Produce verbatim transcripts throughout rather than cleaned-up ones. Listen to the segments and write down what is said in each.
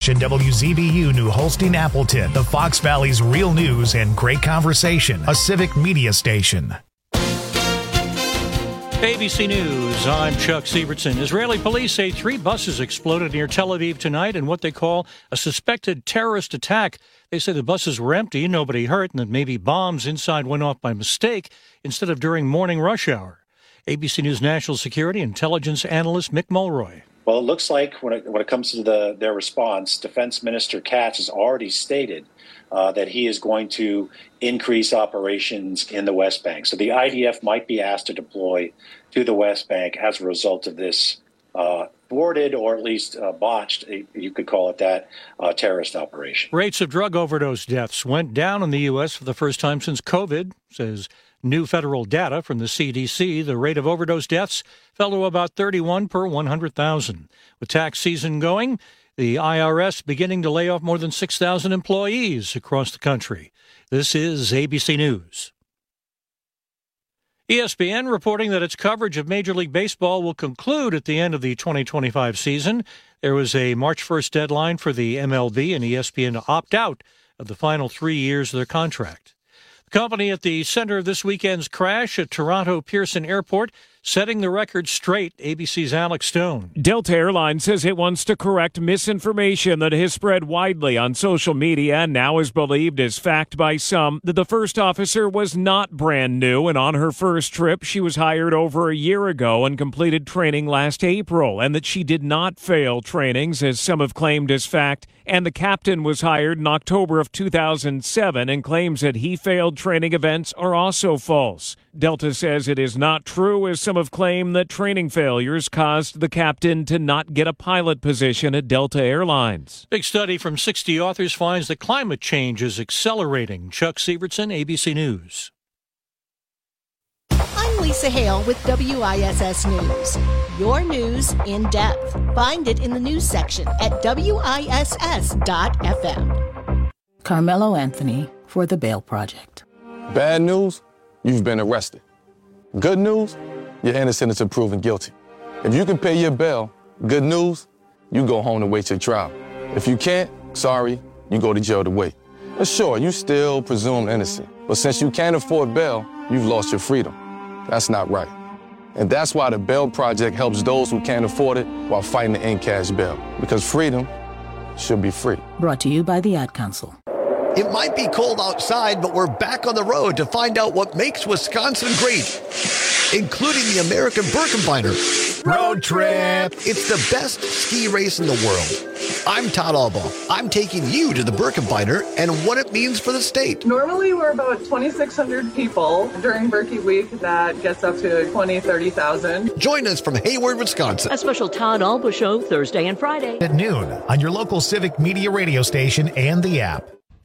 Station W Z B U New Holstein Appleton, the Fox Valley's real news and great conversation, a civic media station. A B C News, I'm Chuck Sievertson. Israeli police say three buses exploded near Tel Aviv tonight in what they call a suspected terrorist attack. They say the buses were empty, nobody hurt, and that maybe bombs inside went off by mistake instead of during morning rush hour. A B C News national security intelligence analyst Mick Mulroy. Well, it looks like when it, when it comes to the, their response, Defense Minister Katz has already stated uh, that he is going to increase operations in the West Bank. So the I D F might be asked to deploy to the West Bank as a result of this uh, thwarted or at least uh, botched, you could call it that, uh, terrorist operation. Rates of drug overdose deaths went down in the U S for the first time since COVID, says new federal data from the C D C. The rate of overdose deaths fell to about thirty-one per one hundred thousand. With tax season going, the I R S beginning to lay off more than six thousand employees across the country. This is A B C News. E S P N reporting that its coverage of Major League Baseball will conclude at the end of the twenty twenty-five season. There was a March first deadline for the M L B and E S P N to opt out of the final three years of their contract. The company at the center of this weekend's crash at Toronto Pearson Airport setting the record straight. A B C's Alex Stone. Delta Airlines says it wants to correct misinformation that has spread widely on social media and now is believed as fact by some that the first officer was not brand new, and on her first trip she was hired over a year ago and completed training last April, and that she did not fail trainings as some have claimed as fact, and the captain was hired in October of two thousand seven, and claims that he failed training events are also false. Delta says it is not true, as some have claimed that training failures caused the captain to not get a pilot position at Delta Airlines. Big study from sixty authors finds that climate change is accelerating. Chuck Sievertson, A B C News. I'm Lisa Hale with W I S S News. Your news in depth. Find it in the news section at W I S S dot F M. Carmelo Anthony for the Bail Project. Bad news? You've been arrested. Good news? You're innocent until proven guilty. If you can pay your bail, good news, you go home to wait your trial. If you can't, sorry, you go to jail to wait. And sure, you still presumed innocent, but since you can't afford bail, you've lost your freedom. That's not right. And that's why the Bail Project helps those who can't afford it while fighting to end cash bail. Because freedom should be free. Brought to you by the Ad Council. It might be cold outside, but we're back on the road to find out what makes Wisconsin great, including the American Birkebeiner Road Trip. It's the best ski race in the world. I'm Todd Albaugh. I'm taking you to the Birkebeiner and what it means for the state. Normally, we're about twenty-six hundred people. During Birkie Week, that gets up to twenty, thirty thousand. Join us from Hayward, Wisconsin. A special Todd Albaugh show Thursday and Friday At noon on your local civic media radio station and the app.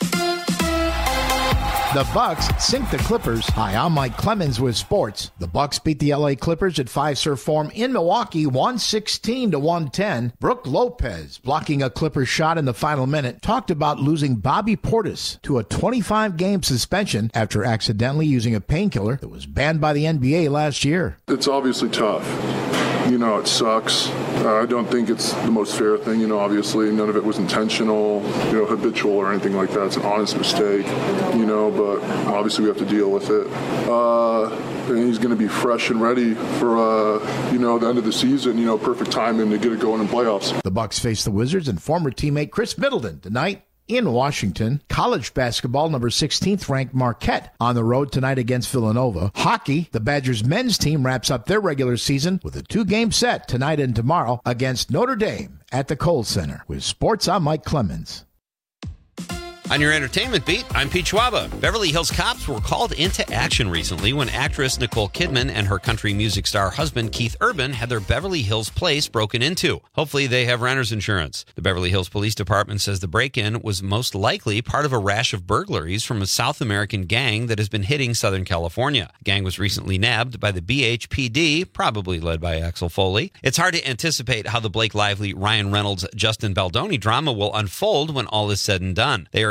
The Bucks sink the Clippers. Hi, I'm Mike Clemens with sports. The Bucks beat the L A Clippers at Fiserv Forum in Milwaukee, one sixteen to one ten. Brooke Lopez, blocking a Clippers shot in the final minute, talked about losing Bobby Portis to a twenty-five game suspension after accidentally using a painkiller that was banned by the N B A last year. It's obviously tough. You know, it sucks. Uh, I don't think it's the most fair thing. You know, obviously none of it was intentional, you know, habitual or anything like that. It's an honest mistake, you know, but obviously we have to deal with it. Uh, and he's going to be fresh and ready for, uh, you know, the end of the season, you know, perfect timing to get it going in playoffs. The Bucks face the Wizards and former teammate Chris Middleton tonight in Washington. College basketball, number sixteenth ranked Marquette on the road tonight against Villanova. Hockey, the Badgers men's team wraps up their regular season with a two-game set tonight and tomorrow against Notre Dame at the Kohl Center. With sports, I'm Mike Clemens. On your entertainment beat, I'm Pete Schwaba. Beverly Hills cops were called into action recently when actress Nicole Kidman and her country music star husband Keith Urban had their Beverly Hills place broken into. Hopefully they have renter's insurance. The Beverly Hills Police Department says the break-in was most likely part of a rash of burglaries from a South American gang that has been hitting Southern California. The gang was recently nabbed by the B H P D, probably led by Axel Foley. It's hard to anticipate how the Blake Lively, Ryan Reynolds, Justin Baldoni drama will unfold when all is said and done. They are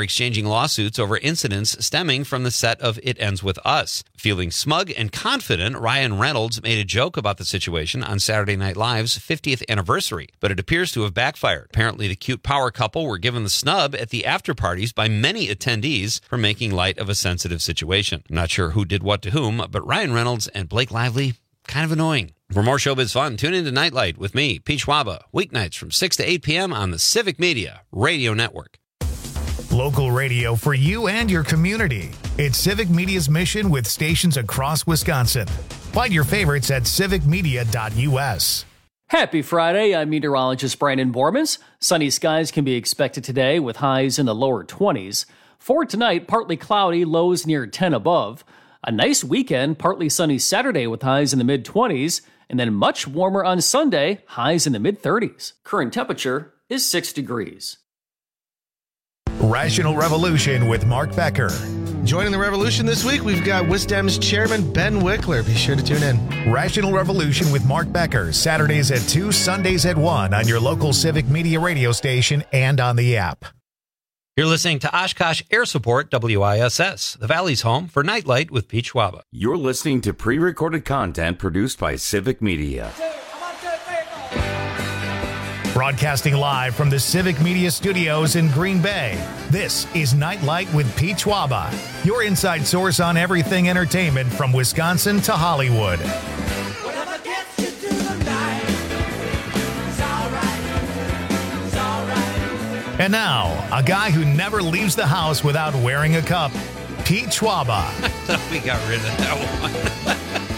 exchanging lawsuits over incidents stemming from the set of It Ends With Us. Feeling smug and confident, Ryan Reynolds made a joke about the situation on Saturday Night Live's fiftieth anniversary, but it appears to have backfired. Apparently, the cute power couple were given the snub at the after parties by many attendees for making light of a sensitive situation. I'm not sure who did what to whom, but Ryan Reynolds and Blake Lively, kind of annoying. For more showbiz fun, tune into Nightlight with me, Pete Schwaba, weeknights from six to eight p.m. on the Civic Media Radio Network. Local radio for you and your community. It's Civic Media's mission with stations across Wisconsin. Find your favorites at civic media dot u s. Happy Friday. I'm meteorologist Brandon Bormans. Sunny skies can be expected today with highs in the lower twenties. For tonight, partly cloudy, lows near ten above. A nice weekend, partly sunny Saturday with highs in the mid-twenties, and then much warmer on Sunday, highs in the mid-thirties. Current temperature is six degrees. Rational Revolution with Mark Becker. Joining the revolution this week, we've got Wisdom's chairman, Ben Wickler. Be sure to tune in. Rational Revolution with Mark Becker, Saturdays at two, Sundays at one on your local Civic Media radio station and on the app. You're listening to Oshkosh Air Support W I S S, the Valley's home for Nightlight with Pete Schwaba. You're listening to pre-recorded content produced by Civic Media. Broadcasting live from the Civic Media Studios in Green Bay, this is Nightlight with Pete Schwaba, your inside source on everything entertainment from Wisconsin to Hollywood. And now, a guy who never leaves the house without wearing a cup, Pete Schwaba. I thought we got rid of that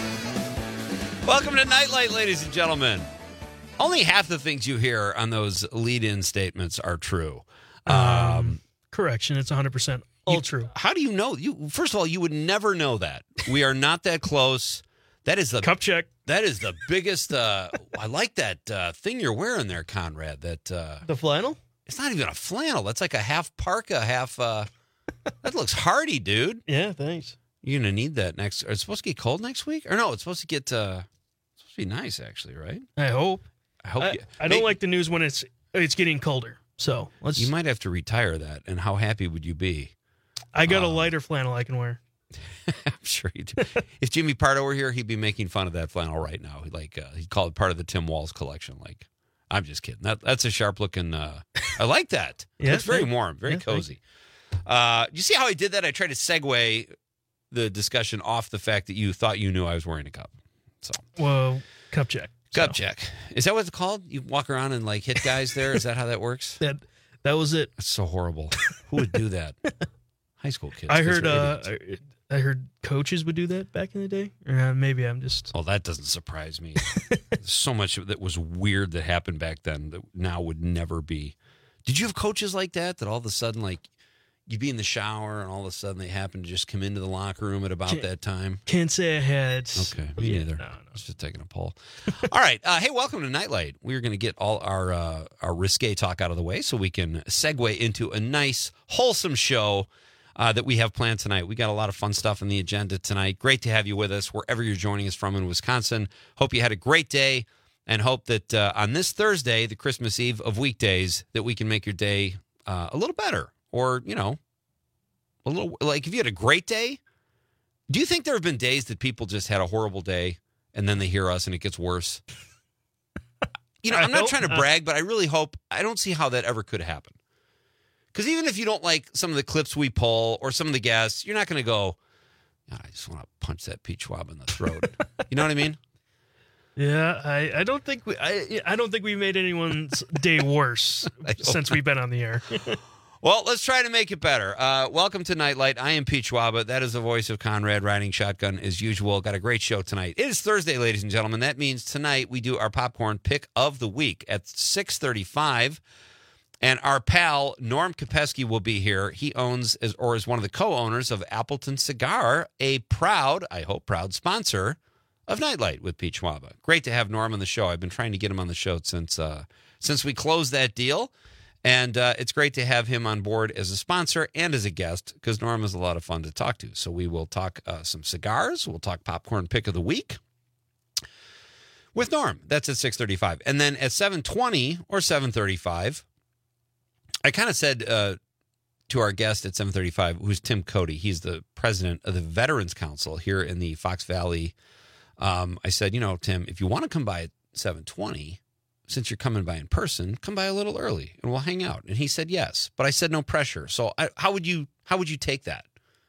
one. Welcome to Nightlight, ladies and gentlemen. Only half the things you hear on those lead-in statements are true. Um, um, correction, it's one hundred percent all you, true. How do you know? You First of all, you would never know that. We are not that close. That is the cup check. That is the biggest. Uh, I like that uh, thing you're wearing there, Conrad. That uh, the flannel. It's not even a flannel. That's like a half parka, half. Uh, that looks hardy, dude. Yeah, thanks. You're gonna need that next. It's supposed to get cold next week, or no? It's supposed to get. Uh, it's supposed to be nice, actually, right? I hope. I hope. I, you, I don't maybe, like the news when it's it's getting colder. So let's. You might have to retire that. And how happy would you be? I got um, a uh, lighter flannel I can wear. I'm sure you do. If Jimmy Pardo were here, he'd be making fun of that flannel right now. Like uh, he'd call it part of the Tim Walz collection. Like, I'm just kidding. That that's a sharp looking. Uh, I like that. Yeah, it's very warm, very yeah, cozy. Uh, you see how I did that? I tried to segue the discussion off the fact that you thought you knew I was wearing a cup. So, well, cup check. Cup so. check. Is that what it's called? You walk around and like hit guys there? Is that how that works? that that was it. That's so horrible. Who would do that? High school kids. I heard. Uh, I heard coaches would do that back in the day. Or uh, maybe I'm just. Oh, that doesn't surprise me. There's so much that was weird that happened back then that now would never be. Did you have coaches like that? That all of a sudden, like, you'd be in the shower and all of a sudden they happen to just come into the locker room at about can't, that time? Can't say I had. Okay, me yeah, neither. No, no. I was just taking a poll. All right. Uh, hey, welcome to Nightlight. We're going to get all our uh, our risque talk out of the way so we can segue into a nice, wholesome show uh, that we have planned tonight. We got a lot of fun stuff on the agenda tonight. Great to have you with us wherever you're joining us from in Wisconsin. Hope you had a great day and hope that uh, on this Thursday, the Christmas Eve of weekdays, that we can make your day uh, a little better or, you know, a little, like if you had a great day. Do you think there have been days that people just had a horrible day and then they hear us and it gets worse? You know, I'm not trying to brag, but I really hope, I don't see how that ever could happen. Because even if you don't like some of the clips we pull or some of the guests, you're not going to go, God, I just want to punch that Pete Schwab in the throat. You know what I mean? Yeah, I, I don't think we I I don't think we made anyone's day worse since we've been on the air. Well, let's try to make it better. Uh, welcome to Nightlight. I am Pete Schwaba. That is the voice of Conrad riding shotgun as usual. Got a great show tonight. It is Thursday, ladies and gentlemen. That means tonight we do our popcorn pick of the week at six thirty-five. And our pal, Norm Kopesky, will be here. He owns, is, or is one of the co-owners of Appleton Cigar, a proud, I hope proud, sponsor of Nightlight with Pete Schwaba. Great to have Norm on the show. I've been trying to get him on the show since uh, since we closed that deal. And uh, it's great to have him on board as a sponsor and as a guest because Norm is a lot of fun to talk to. So we will talk uh, some cigars. We'll talk popcorn pick of the week with Norm. That's at six thirty-five. And then at seven twenty or seven thirty-five, I kind of said uh, to our guest at seven thirty-five, who's Tim Cody. He's the president of the Veterans Council here in the Fox Valley. Um, I said, you know, Tim, if you want to come by at seven twenty, since you're coming by in person, come by a little early and we'll hang out. And he said yes, but I said no pressure. So I, how would you how would you take that?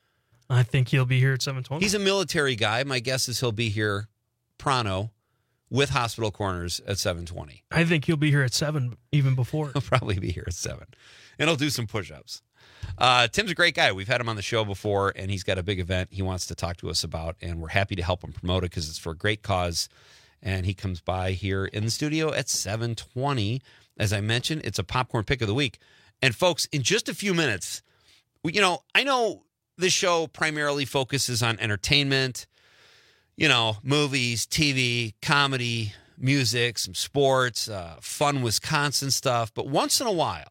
I think he'll be here at seven twenty. He's a military guy. My guess is he'll be here pronto with Hospital Corners at seven twenty. I think he'll be here at seven even before. He'll probably be here at seven. And he'll do some push-ups. Uh, Tim's a great guy. We've had him on the show before, and he's got a big event he wants to talk to us about, and we're happy to help him promote it because it's for a great cause. And he comes by here in the studio at seven twenty. As I mentioned, it's a popcorn pick of the week. And folks, in just a few minutes, you know, I know this show primarily focuses on entertainment, you know, movies, T V, comedy, music, some sports, uh, fun Wisconsin stuff. But once in a while,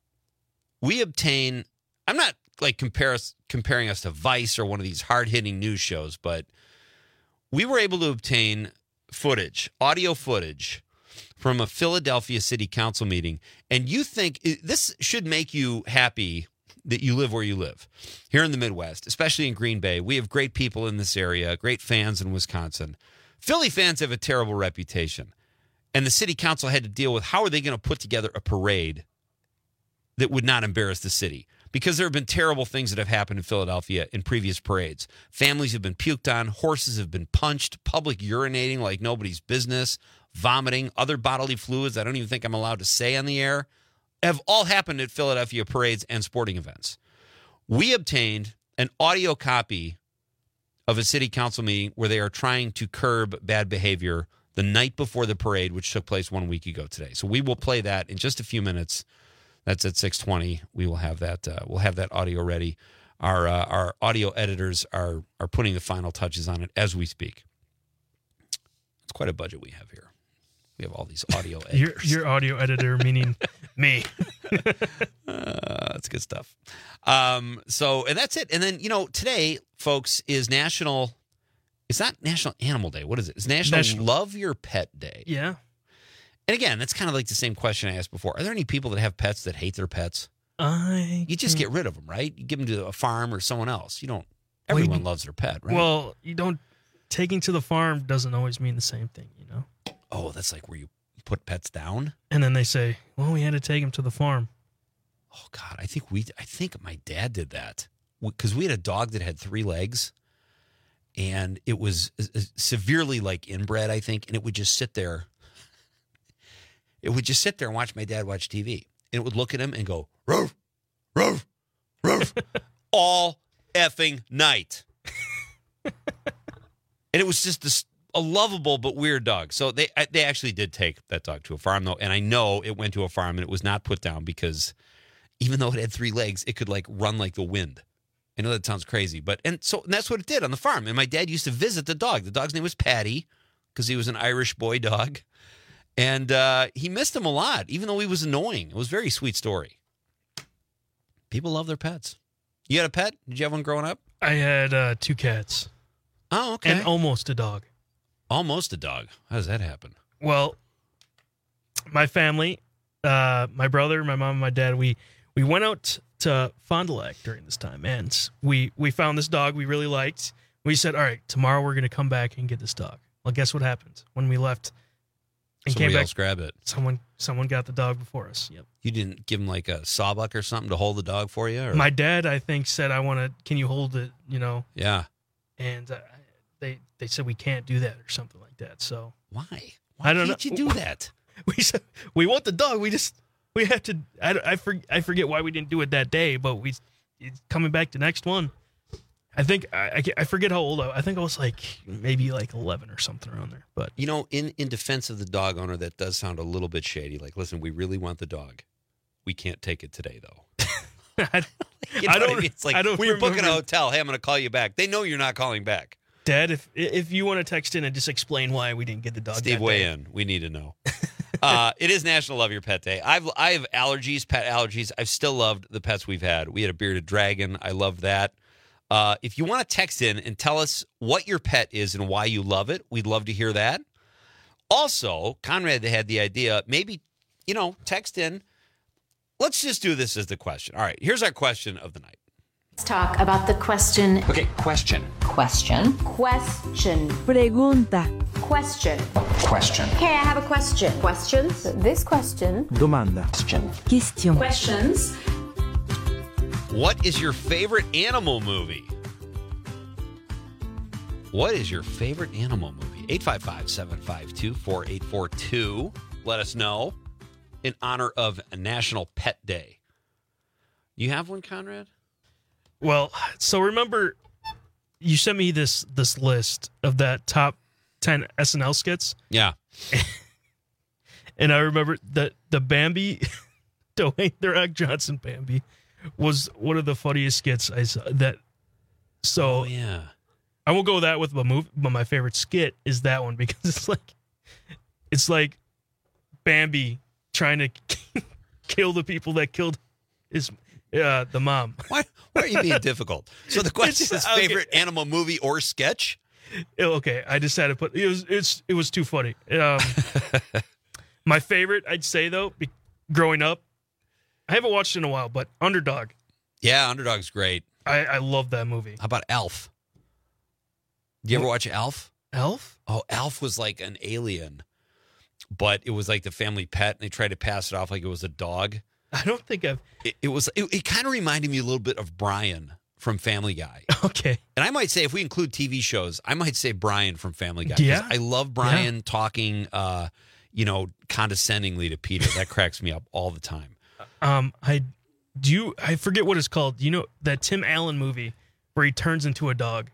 we obtain, I'm not like compare us, comparing us to Vice or one of these hard-hitting news shows, but we were able to obtain footage, audio footage from a Philadelphia City Council meeting. And you think this should make you happy that you live where you live here in the Midwest, especially in Green Bay. We have great people in this area, great fans in Wisconsin. Philly fans have a terrible reputation. And the city council had to deal with how are they going to put together a parade that would not embarrass the city? Because there have been terrible things that have happened in Philadelphia in previous parades. Families have been puked on, horses have been punched, public urinating like nobody's business, vomiting, other bodily fluids I don't even think I'm allowed to say on the air, have all happened at Philadelphia parades and sporting events. We obtained an audio copy of a city council meeting where they are trying to curb bad behavior the night before the parade, which took place one week ago today. So we will play that in just a few minutes. That's at six twenty. We will have that. Uh, we'll have that audio ready. Our uh, our audio editors are are putting the final touches on it as we speak. It's quite a budget we have here. We have all these audio editors. Your, your audio editor, meaning me. uh, that's good stuff. Um, so, and that's it. And then, you know, today, folks, is National, it's not National Animal Day. What is it? It's National, National Love Your Pet Day. Yeah. And again, that's kind of like the same question I asked before. Are there any people that have pets that hate their pets? I You just get rid of them, right? You give them to a farm or someone else. You don't, everyone well, loves their pet, right? Well, you don't, taking to the farm doesn't always mean the same thing, you know? Oh, that's like where you put pets down? And then they say, well, we had to take him to the farm. Oh, God, I think we, I think my dad did that. Because we had a dog that had three legs. And it was severely like inbred, I think. And it would just sit there. It would just sit there and watch my dad watch T V. And it would look at him and go, roof, roof, roof, all effing night. And it was just this, a lovable but weird dog. So they they actually did take that dog to a farm, though. And I know it went to a farm and it was not put down because even though it had three legs, it could like run like the wind. I know that sounds crazy, but and so and that's what it did on the farm. And my dad used to visit the dog. The dog's name was Patty because he was an Irish boy dog. And uh, he missed him a lot, even though he was annoying. It was a very sweet story. People love their pets. You had a pet? Did you have one growing up? I had uh, two cats. Oh, okay. And almost a dog. Almost a dog. How does that happen? Well, my family, uh, my brother, my mom, and my dad, we, we went out to Fond du Lac during this time. And we, we found this dog we really liked. We said, all right, tomorrow we're going to come back and get this dog. Well, guess what happened? When we left and Somebody came back, else grab it. Someone someone got the dog before us. Yep. You didn't give him like a sawbuck or something to hold the dog for you? Or? My dad, I think, said, I want to, can you hold it, you know? Yeah. And uh, they they said we can't do that or something like that. So why? Why I don't can't know. you do that? We said we want the dog. We just we have to. I I, for, I forget why we didn't do it that day, but we it's coming back to next one. I think I, I I forget how old I, I think I was like maybe like eleven or something around there. But you know, in in defense of the dog owner, that does sound a little bit shady. Like, listen, we really want the dog. We can't take it today, though. I, you know I don't. I mean? It's like I don't when you're booking a remember. hotel. Hey, I'm going to call you back. They know you're not calling back. Dad, if if you want to text in and just explain why we didn't get the dog, Steve, that weigh day. in. We need to know. uh, it is National Love Your Pet Day. I've I have allergies, pet allergies. I've still loved the pets we've had. We had a bearded dragon. I loved that. Uh, if you want to text in and tell us what your pet is and why you love it, we'd love to hear that. Also, Conrad had the idea, maybe, you know, text in let's just do this as the question. All right, here's our question of the night. Let's talk about the question. Okay, question. Question. Question. Pregunta. Question. Question. Okay, I have a question. Questions? This question. Domanda. Question. Question. Questions. What is your favorite animal movie? What is your favorite animal movie? eight five five, seven five two, four eight four two. Let us know in honor of National Pet Day. You have one, Conrad? Well, so remember, you sent me this this list of that top ten S N L skits. Yeah. And I remember that the Bambi, Dwayne The Rock Johnson Bambi, was one of the funniest skits I saw. That, so oh, yeah. I will go with that with my move, but my favorite skit is that one because it's like, it's like Bambi trying to kill the people that killed his uh, the mom. Why? Why are you being difficult? So the question is favorite okay. animal movie or sketch. Okay, I just had to put it was it's it was too funny. Um, my favorite, I'd say though, be, growing up, I haven't watched it in a while, but Underdog. Yeah, Underdog's great. I, I love that movie. How about Elf? Did you ever watch Elf? Elf? Oh, Elf was like an alien, but it was like the family pet, and they tried to pass it off like it was a dog. I don't think I've. It, it was. It, it kind of reminded me a little bit of Brian from Family Guy. Okay. And I might say, if we include T V shows, I might say Brian from Family Guy. Yeah. I love Brian yeah. talking, uh, you know, condescendingly to Peter. That cracks me up all the time. Um, I do. You, I forget what it's called. You know that Tim Allen movie where he turns into a dog.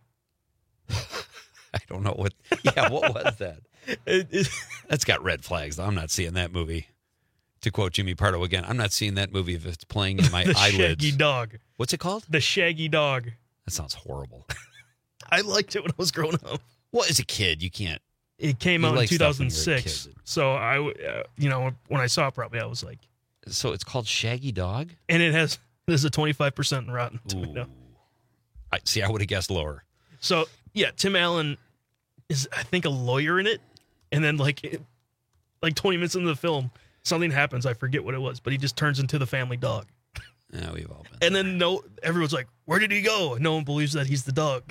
I don't know what. Yeah, what was that? it, it, That's got red flags. I'm not seeing that movie. To quote Jimmy Pardo again, I'm not seeing that movie if it's playing in my the eyelids. The Shaggy Dog. What's it called? The Shaggy Dog. That sounds horrible. I liked it when I was growing up. Well, as a kid, you can't. It came you out like in two thousand six. So I, uh, you know, when I saw it, probably I was like. So it's called Shaggy Dog, and it has there's a twenty-five percent Rotten Tomato. I see. I would have guessed lower. So yeah, Tim Allen is I think a lawyer in it, and then like, it, like twenty minutes into the film. Something happens. I forget what it was, but he just turns into the family dog. Yeah, we've all been. And then no, everyone's like, "Where did he go?" And no one believes that he's the dog.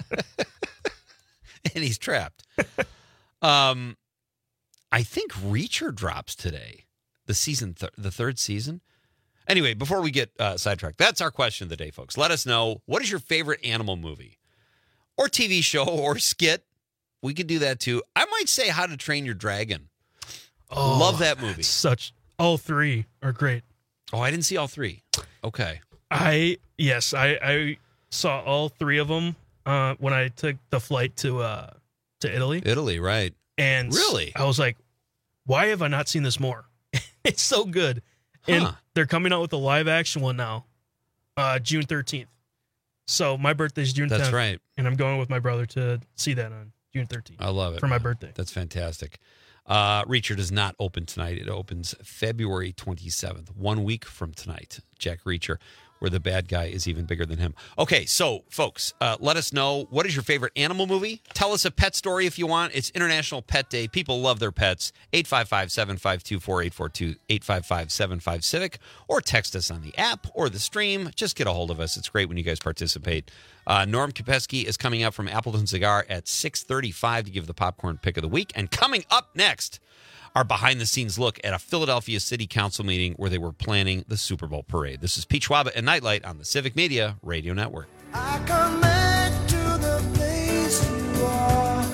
And he's trapped. um, I think Reacher drops today. The season, th- the third season. Anyway, before we get uh, sidetracked, that's our question of the day, folks. Let us know, what is your favorite animal movie, or T V show, or skit? We could do that too. I might say How to Train Your Dragon. Oh, love that movie. Such all three are great. Oh, I didn't see all three. Okay. I yes, I, I saw all three of them uh, when I took the flight to uh, to Italy. Italy, right? And really, I was like, why have I not seen this more? It's so good. Huh. And they're coming out with a live action one now, uh, June thirteenth. So my birthday's June tenth. That's right. And I'm going with my brother to see that on June thirteenth. I love it. For my birthday. That's fantastic. Uh, Reacher does not open tonight. It opens February twenty-seventh, one week from tonight. Jack Reacher, where the bad guy is even bigger than him. Okay, so, folks, uh, let us know, what is your favorite animal movie? Tell us a pet story if you want. It's International Pet Day. People love their pets. eight five five, seven five two, four eight four two, eight five five, seven five, Civic, or text us on the app or the stream. Just get a hold of us. It's great when you guys participate. Uh, Norm Kopeski is coming up from Appleton Cigar at six thirty-five to give the popcorn pick of the week. And coming up next, our behind-the-scenes look at a Philadelphia City Council meeting where they were planning the Super Bowl parade. This is Pete Schwaba and Nightlight on the Civic Media Radio Network. I come back to the place you are.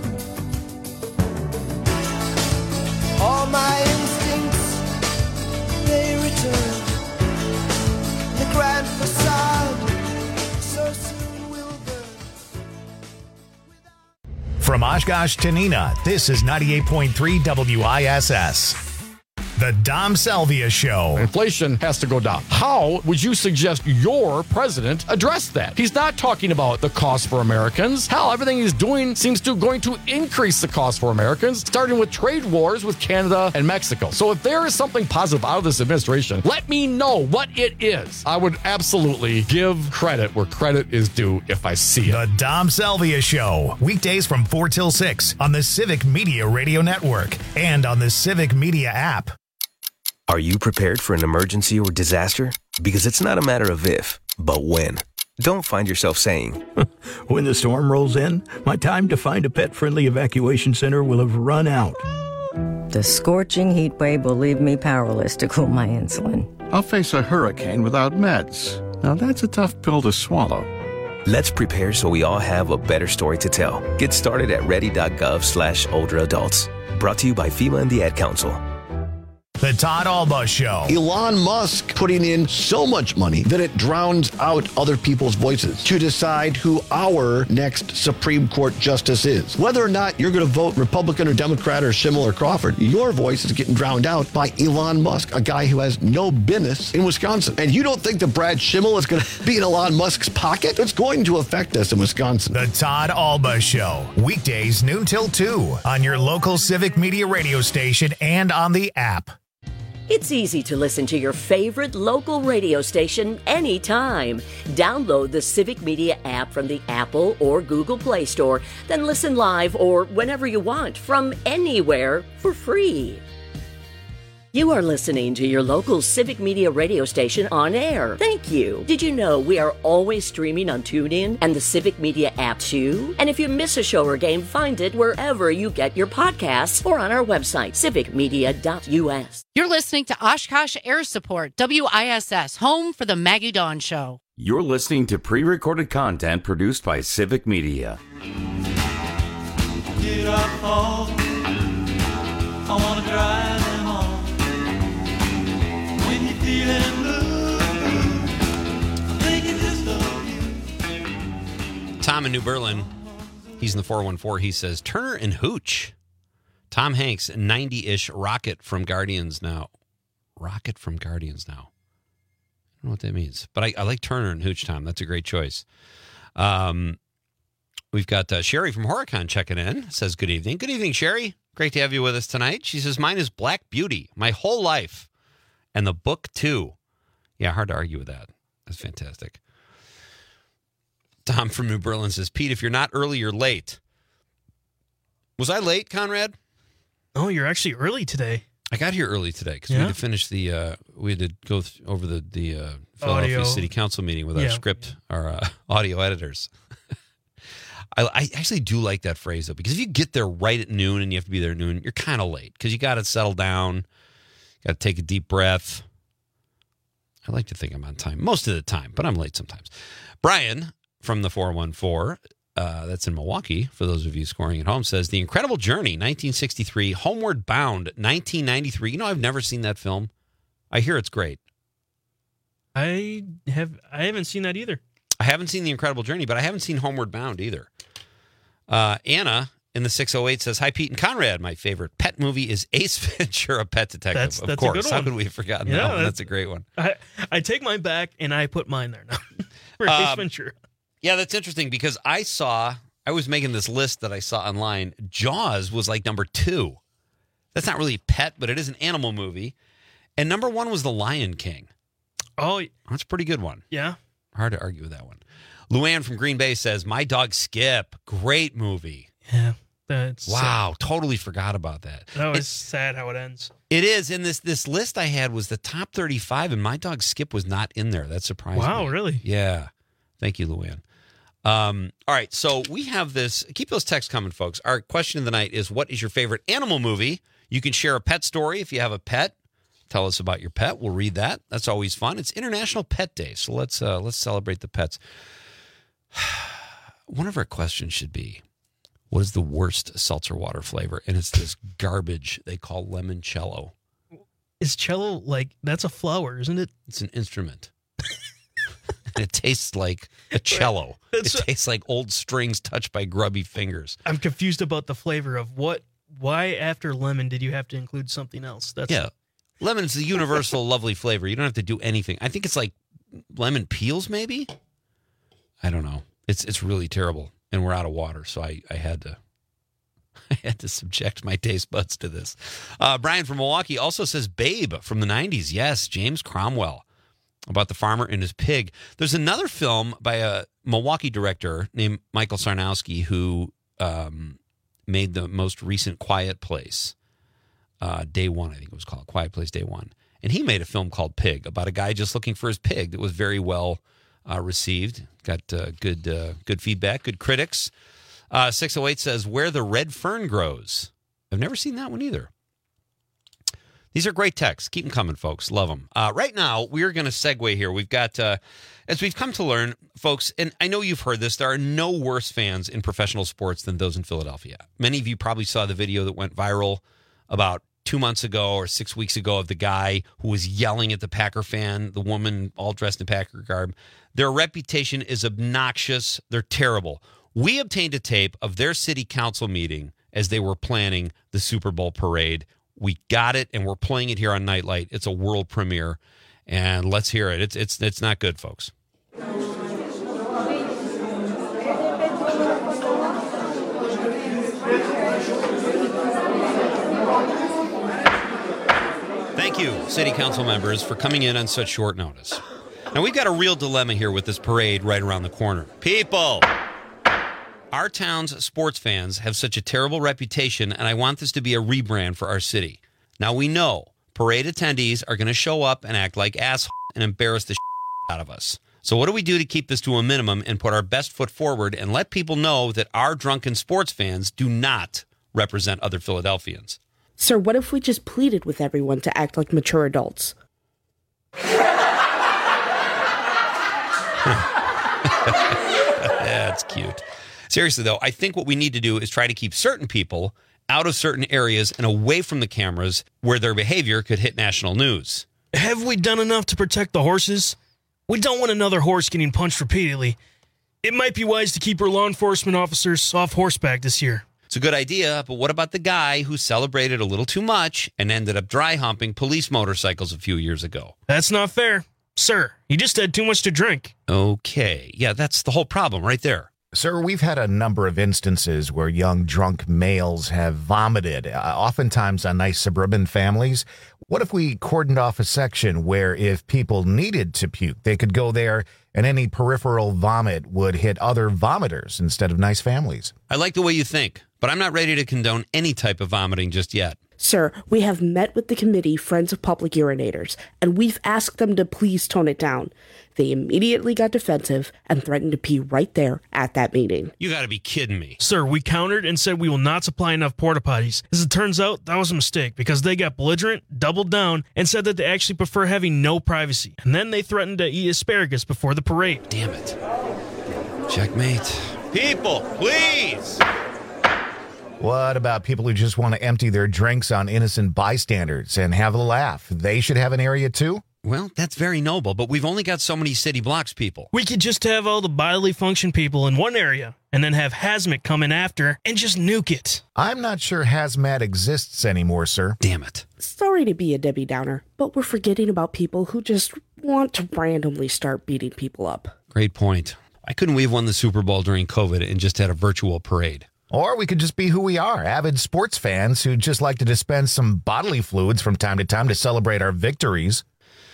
All my instincts, they return. The grand facade, so soon will burn. From Oshkosh to Neenah, this is ninety-eight point three W I S S. The Dom Salvia Show. Inflation has to go down. How would you suggest your president address that? He's not talking about the cost for Americans. Hell, everything he's doing seems to going to increase the cost for Americans, starting with trade wars with Canada and Mexico. So if there is something positive out of this administration, let me know what it is. I would absolutely give credit where credit is due if I see it. The Dom Salvia Show. Weekdays from four till six on the Civic Media Radio Network and on the Civic Media app. Are you prepared for an emergency or disaster? Because it's not a matter of if, but when. Don't find yourself saying, when the storm rolls in, my time to find a pet-friendly evacuation center will have run out. The scorching heat wave will leave me powerless to cool my insulin. I'll face a hurricane without meds. Now that's a tough pill to swallow. Let's prepare so we all have a better story to tell. Get started at ready.gov slash older adults. Brought to you by FEMA and the Ad Council. The Todd Alba Show. Elon Musk putting in so much money that it drowns out other people's voices to decide who our next Supreme Court justice is. Whether or not you're going to vote Republican or Democrat or Schimmel or Crawford, your voice is getting drowned out by Elon Musk, a guy who has no business in Wisconsin. And you don't think that Brad Schimmel is going to be in Elon Musk's pocket? It's going to affect us in Wisconsin. The Todd Alba Show. Weekdays noon till two on your local Civic Media radio station and on the app. It's easy to listen to your favorite local radio station anytime. Download the Civic Media app from the Apple or Google Play Store, then listen live or whenever you want from anywhere for free. You are listening to your local Civic Media radio station on air. Thank you. Did you know we are always streaming on TuneIn and the Civic Media app too? And if you miss a show or game, find it wherever you get your podcasts or on our website, civic media dot u s. You're listening to Oshkosh Air Support, W I S S, home for the Maggie Dawn Show. You're listening to pre-recorded content produced by Civic Media. Get up home. I want to drive them home. When you're feeling blue, thinking just of you. Tom in New Berlin, he's in the four one four. He says, Turner and Hooch. Tom Hanks, ninety-ish Rocket from Guardians Now. Rocket from Guardians Now. I don't know what that means. But I, I like Turner and Hooch, Tom. That's a great choice. Um, we've got uh, Sherry from Horicon checking in. Says, good evening. Good evening, Sherry. Great to have you with us tonight. She says, mine is Black Beauty. My whole life. And the book, too. Yeah, hard to argue with that. That's fantastic. Tom from New Berlin says, Pete, if you're not early, you're late. Was I late, Conrad? Oh, you're actually early today. I got here early today because Yeah? we had to finish the, uh, we had to go th- over the, the uh, Philadelphia Audio. City Council meeting with Yeah. our script, our uh, audio editors. I, I actually do like that phrase, though, because if you get there right at noon and you have to be there at noon, you're kind of late because you got to settle down. Got to take a deep breath. I like to think I'm on time most of the time, but I'm late sometimes. Brian from the four one four, uh, that's in Milwaukee, for those of you scoring at home, says, The Incredible Journey, nineteen sixty-three, Homeward Bound, nineteen ninety-three. You know, I've never seen that film. I hear it's great. I have I haven't seen that either. I haven't seen The Incredible Journey, but I haven't seen Homeward Bound either. Uh, Anna in the six oh eight says, Hi, Pete and Conrad. My favorite pet movie is Ace Ventura, Pet Detective. That's- of that's a course. good How one. could we have forgotten Yeah, that one? that's- That's a great one. I, I take mine back and I put mine there now. For Um, Ace Ventura. Yeah, that's interesting because I saw, I was making this list that I saw online. Jaws was like number two. That's not really pet, but it is an animal movie. And number one was The Lion King. Oh, that's a pretty good one. Yeah. Hard to argue with that one. Luann from Green Bay says, My Dog Skip. Great movie. Yeah. That's Wow, totally forgot about that. That was It- sad how it ends. It is. And this this list I had was the top thirty-five, and My Dog Skip was not in there. That surprised me. Wow, really? Yeah. Thank you, Luann. Um, all right, so we have this. Keep those texts coming, folks. Our question of the night is, what is your favorite animal movie? You can share a pet story if you have a pet. Tell us about your pet. We'll read that. That's always fun. It's International Pet Day, so let's uh, let's celebrate the pets. One of our questions should be, what is the worst seltzer water flavor? And it's this garbage they call limoncello. Is cello like, that's a flower, isn't it? It's an instrument. And it tastes like a cello. That's it what- tastes like old strings touched by grubby fingers. I'm confused about the flavor of what, why after lemon did you have to include something else? That's Yeah. Lemon's the universal lovely flavor. You don't have to do anything. I think it's like lemon peels, maybe? I don't know. It's it's really terrible. And we're out of water, so I, I had to I had to subject my taste buds to this. Uh, Brian from Milwaukee also says Babe from the nineties. Yes, James Cromwell, about the farmer and his pig. There's another film by a Milwaukee director named Michael Sarnowski who um, made the most recent Quiet Place. Uh, Day One, I think it was called. Quiet Place Day One. and he made a film called Pig about a guy just looking for his pig that was very well uh, received. Got uh, good uh, good feedback, good critics. Uh, six oh eight says, Where the Red Fern Grows. I've never seen that one either. These are great texts. Keep them coming, folks. Love them. Uh, right now, we're going to segue here. We've got, uh, as we've come to learn, folks, and I know you've heard this, there are no worse fans in professional sports than those in Philadelphia. Many of you probably saw the video that went viral about two months ago or six weeks ago of the guy who was yelling at the Packer fan, the woman all dressed in Packer garb. Their reputation is obnoxious. They're terrible. We obtained a tape of their city council meeting as they were planning the Super Bowl parade. We got it, and we're playing it here on Nightlight. It's a world premiere, and let's hear it. It's it's it's not good, folks. Thank you, city council members, for coming in on such short notice. Now, we've got a real dilemma here with this parade right around the corner. People! Our town's sports fans have such a terrible reputation, and I want this to be a rebrand for our city. Now, we know parade attendees are going to show up and act like assholes and embarrass the shit out of us. So what do we do to keep this to a minimum and put our best foot forward and let people know that our drunken sports fans do not represent other Philadelphians? Sir, what if we just pleaded with everyone to act like mature adults? That's cute. Seriously, though, I think what we need to do is try to keep certain people out of certain areas and away from the cameras where their behavior could hit national news. Have we done enough to protect the horses? We don't want another horse getting punched repeatedly. It might be wise to keep our law enforcement officers off horseback this year. It's a good idea, but what about the guy who celebrated a little too much and ended up dry humping police motorcycles a few years ago? That's not fair. Sir, he just had too much to drink. Okay. Yeah, that's the whole problem right there. Sir, we've had a number of instances where young drunk males have vomited, uh, oftentimes on nice suburban families. What if we cordoned off a section where if people needed to puke, they could go there and any peripheral vomit would hit other vomiters instead of nice families? I like the way you think, but I'm not ready to condone any type of vomiting just yet. Sir, we have met with the committee, Friends of Public Urinators, and we've asked them to please tone it down. They immediately got defensive and threatened to pee right there at that meeting. You got to be kidding me. Sir, we countered and said we will not supply enough porta potties. As it turns out, that was a mistake because they got belligerent, doubled down, and said that they actually prefer having no privacy. And then they threatened to eat asparagus before the parade. Damn it. Checkmate. People, please! What about people who just want to empty their drinks on innocent bystanders and have a laugh? They should have an area too? Well, that's very noble, but we've only got so many city blocks, people. We could just have all the bodily function people in one area and then have hazmat come in after and just nuke it. I'm not sure hazmat exists anymore, sir. Damn it. Sorry to be a Debbie Downer, but we're forgetting about people who just want to randomly start beating people up. Great point. Why couldn't we have won the Super Bowl during COVID and just had a virtual parade? Or we could just be who we are, avid sports fans who just like to dispense some bodily fluids from time to time to celebrate our victories.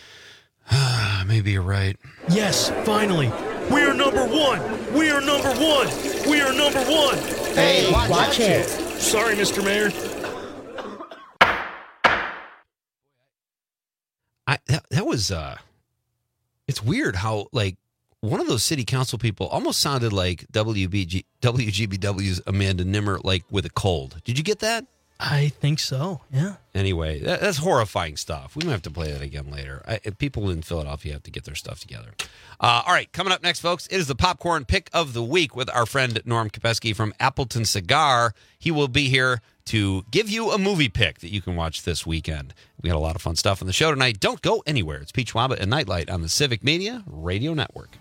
Maybe you're right. Yes, finally. We are number one. We are number one. We are number one. Hey, watch, watch it. it. Sorry, Mister Mayor. I that, that was uh it's weird how like one of those city council people almost sounded like W B G, W G B W's Amanda Nimmer, like with a cold. Did you get that? I think so, yeah. Anyway, that, that's horrifying stuff. We might have to play that again later. I, people in Philadelphia have to get their stuff together. Uh, all right, coming up next, folks, it is the Popcorn Pick of the Week with our friend Norm Kopeski from Appleton Cigar. He will be here to give you a movie pick that you can watch this weekend. We got a lot of fun stuff on the show tonight. Don't go anywhere. It's Pete Schwaba and Nightlight on the Civic Media Radio Network.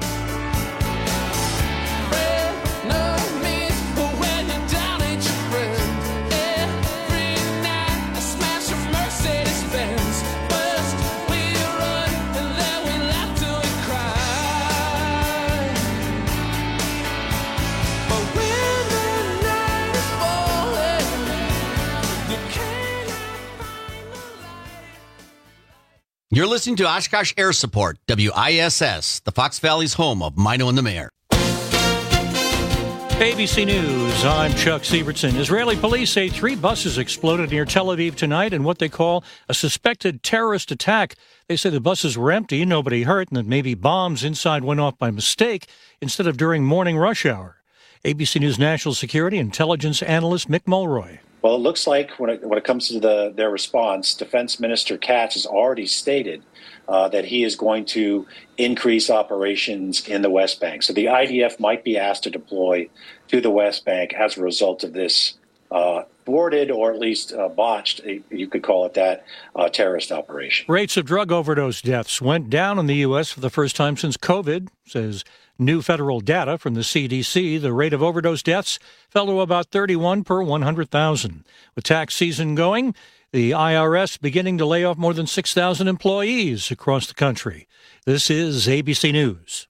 You're listening to Oshkosh Air Support, W I S S, the Fox Valley's home of Mino and the Mayor. A B C News, I'm Chuck Sievertson. Israeli police say three buses exploded near Tel Aviv tonight in what they call a suspected terrorist attack. They say the buses were empty, nobody hurt, and that maybe bombs inside went off by mistake instead of during morning rush hour. A B C News national security intelligence analyst Mick Mulroy. Well, it looks like when it, when it comes to the, their response, Defense Minister Katz has already stated uh, that he is going to increase operations in the West Bank. So the I D F might be asked to deploy to the West Bank as a result of this uh, thwarted or at least uh, botched, you could call it that, uh, terrorist operation. Rates of drug overdose deaths went down in the U S for the first time since COVID, says new federal data from the C D C. The rate of overdose deaths fell to about thirty-one per one hundred thousand. With tax season going, the I R S beginning to lay off more than six thousand employees across the country. This is A B C News.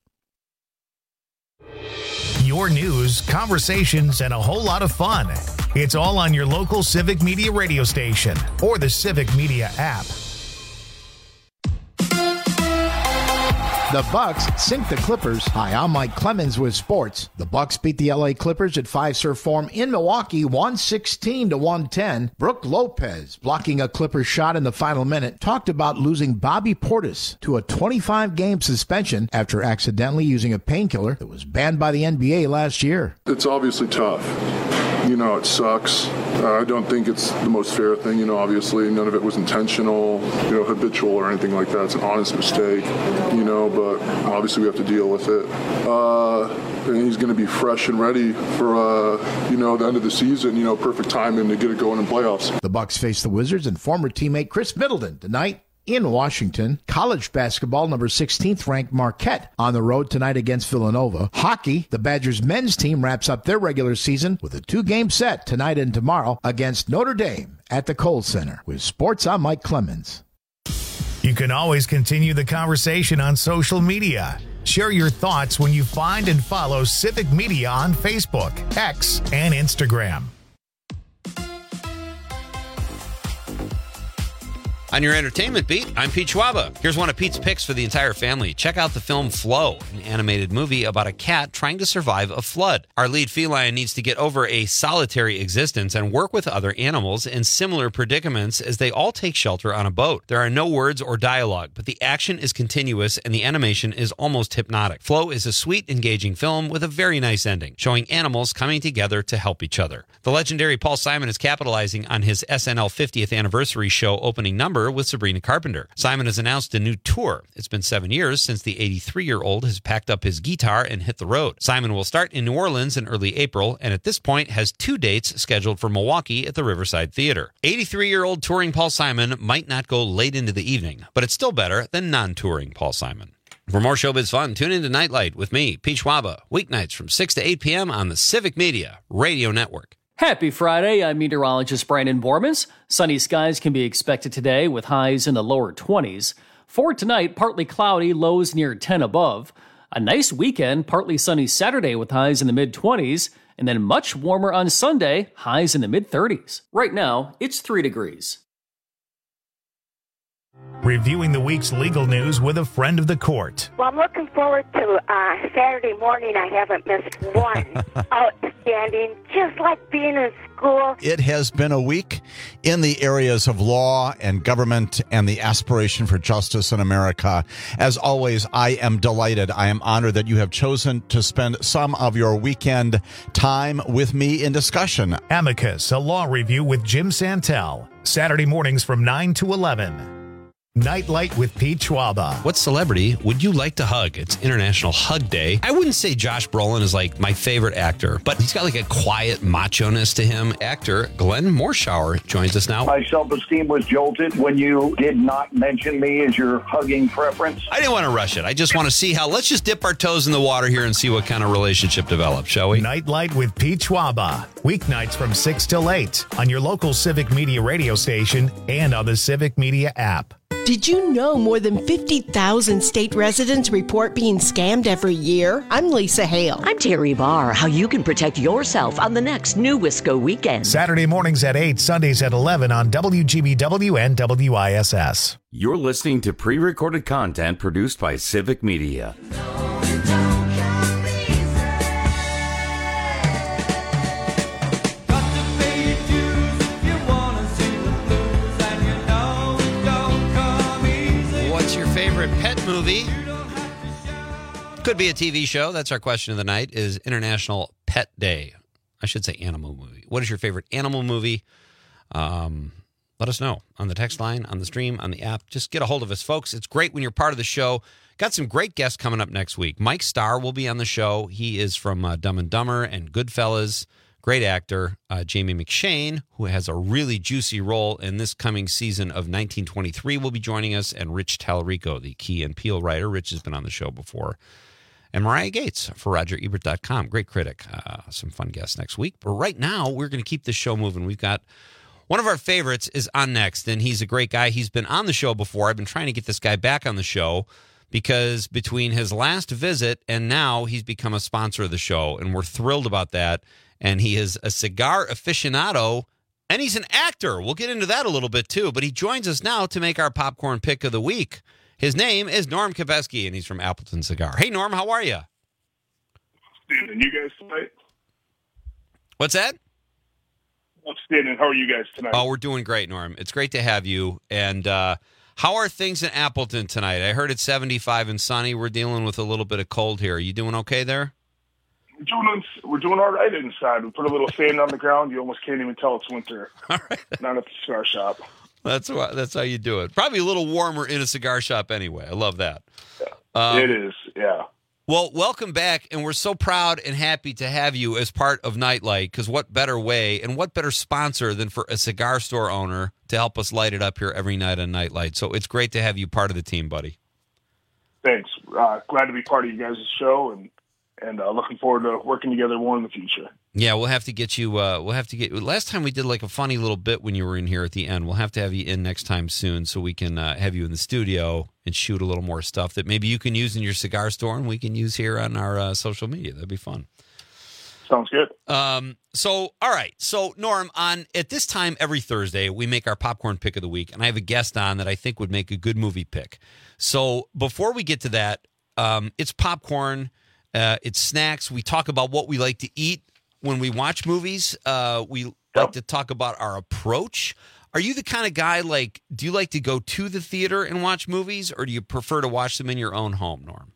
Your news, conversations, and a whole lot of fun. It's all on your local Civic Media radio station or the Civic Media app. The Bucks sink the Clippers. Hi, I'm Mike Clemens with sports. The Bucks beat the L A Clippers at Fiserv Forum in Milwaukee, one sixteen to one ten. Brooke Lopez, blocking a Clippers shot in the final minute, talked about losing Bobby Portis to a twenty-five game suspension after accidentally using a painkiller that was banned by the N B A last year. It's obviously tough. You know, it sucks. Uh, I don't think it's the most fair thing. You know, obviously none of it was intentional, you know, habitual or anything like that. It's an honest mistake, you know, but obviously we have to deal with it. Uh, and he's going to be fresh and ready for, uh, you know, the end of the season, you know, perfect timing to get it going in playoffs. The Bucks face the Wizards and former teammate Chris Middleton tonight in Washington. College basketball, number sixteenth ranked Marquette on the road tonight against Villanova. Hockey, the Badgers men's team wraps up their regular season with a two-game set tonight and tomorrow against Notre Dame at the Kohl Center. With sports, I'm Mike Clemens. You can always continue the conversation on social media. Share your thoughts when you find and follow Civic Media on Facebook, X, and Instagram. On your entertainment beat, I'm Pete Schwaba. Here's one of Pete's picks for the entire family. Check out the film Flow, an animated movie about a cat trying to survive a flood. Our lead feline needs to get over a solitary existence and work with other animals in similar predicaments as they all take shelter on a boat. There are no words or dialogue, but the action is continuous and the animation is almost hypnotic. Flow is a sweet, engaging film with a very nice ending, showing animals coming together to help each other. The legendary Paul Simon is capitalizing on his S N L fiftieth anniversary show opening number with Sabrina Carpenter. Simon has announced a new tour. It's been seven years since the eighty-three-year-old has packed up his guitar and hit the road. Simon will start in New Orleans in early April, and at this point has two dates scheduled for Milwaukee at the Riverside Theater. eighty-three-year-old touring Paul Simon might not go late into the evening, but it's still better than non-touring Paul Simon. For more showbiz fun, tune in to Nightlight with me, Pete Schwaba, weeknights from six to eight p.m. on the Civic Media Radio Network. Happy Friday. I'm meteorologist Brandon Bormans. Sunny skies can be expected today with highs in the lower twenties. For tonight, partly cloudy, lows near ten above. A nice weekend, partly sunny Saturday with highs in the mid-twenties. And then much warmer on Sunday, highs in the mid-thirties. Right now, it's three degrees. Reviewing the week's legal news with a friend of the court. Well, I'm looking forward to uh, Saturday morning. I haven't missed one. Outstanding, just like being in school. It has been a week in the areas of law and government and the aspiration for justice in America. As always, I am delighted. I am honored that you have chosen to spend some of your weekend time with me in discussion. Amicus, a law review with Jim Santel. Saturday mornings from nine to eleven. Nightlight with Pete Schwaba. What celebrity would you like to hug? It's International Hug Day. I wouldn't say Josh Brolin is like my favorite actor, but he's got like a quiet macho-ness to him. Actor Glenn Morshower joins us now. My self-esteem was jolted when you did not mention me as your hugging preference. I didn't want to rush it. I just want to see how, let's just dip our toes in the water here and see what kind of relationship develops, shall we? Nightlight with Pete Schwaba. Weeknights from six till eight on your local Civic Media radio station and on the Civic Media app. Did you know more than fifty thousand state residents report being scammed every year? I'm Lisa Hale. I'm Terry Barr. How you can protect yourself on the next New Wisco weekend. Saturday mornings at eight, Sundays at eleven on W G B W and W I S S. You're listening to pre-recorded content produced by Civic Media. movie? Could be a T V show. That's our question of the night, is International Pet Day. I should say animal movie. What is your favorite animal movie? Um, let us know on the text line, on the stream, on the app. Just get a hold of us, folks. It's great when you're part of the show. Got some great guests coming up next week. Mike Starr will be on the show. He is from uh, Dumb and Dumber and Goodfellas. Great actor. Uh, Jamie McShane, who has a really juicy role in this coming season of nineteen twenty-three, will be joining us. And Rich Tallarico, the Key and Peele writer. Rich has been on the show before. And Mariah Gates for Roger Ebert dot com. Great critic. Uh, some fun guests next week. But right now, we're going to keep this show moving. We've got one of our favorites is on next, and he's a great guy. He's been on the show before. I've been trying to get this guy back on the show because between his last visit and now, he's become a sponsor of the show, and we're thrilled about that. And he is a cigar aficionado, and he's an actor. We'll get into that a little bit, too. But he joins us now to make our popcorn pick of the week. His name is Norm Kopecky, and he's from Appleton Cigar. Hey, Norm, how are you? Outstanding. You guys tonight? What's that? Outstanding. How are you guys tonight? Oh, we're doing great, Norm. It's great to have you. And uh, how are things in Appleton tonight? I heard it's seventy-five and sunny. We're dealing with a little bit of cold here. Are you doing okay there? We're doing, we're doing all right inside. We put a little sand on the ground. You almost can't even tell it's winter. All right. Not at the cigar shop. That's why, that's how you do it. Probably a little warmer in a cigar shop anyway. I love that. Yeah, um, it is, yeah. Well, welcome back, and we're so proud and happy to have you as part of Nightlight, because what better way and what better sponsor than for a cigar store owner to help us light it up here every night on Nightlight. So it's great to have you part of the team, buddy. Thanks. Uh, glad to be part of you guys' show, and and uh, looking forward to working together more in the future. Yeah, we'll have to get you. Uh, we'll have to get. Last time we did like a funny little bit when you were in here at the end. We'll have to have you in next time soon, so we can uh, have you in the studio and shoot a little more stuff that maybe you can use in your cigar store and we can use here on our uh, social media. That'd be fun. Sounds good. Um. So, all right. So, Norm, on at this time every Thursday, we make our popcorn pick of the week, and I have a guest on that I think would make a good movie pick. So, before we get to that, um, it's popcorn. Uh, it's snacks. We talk about what we like to eat when we watch movies. Uh, we yep. like to talk about our approach. Are you the kind of guy, like, do you like to go to the theater and watch movies, or do you prefer to watch them in your own home, Norm?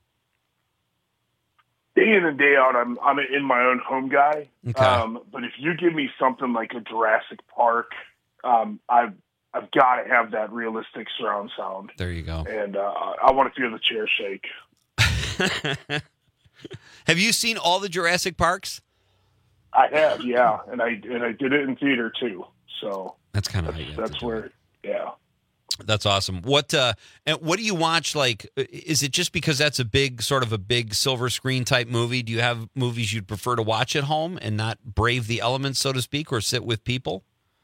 Day in and day out, I'm I'm an in my own home guy. Okay. Um, but if you give me something like a Jurassic Park, um, I've I've got to have that realistic surround sound. There you go. And uh, I want to feel the chair shake. Have you seen all the Jurassic Parks? I have, yeah, and I and I did it in theater too. So that's kind of that's, how you that's where, yeah. That's awesome. What uh, and what do you watch? Like, is it just because that's a big sort of a big silver screen type movie? Do you have movies you'd prefer to watch at home and not brave the elements, so to speak, or sit with people?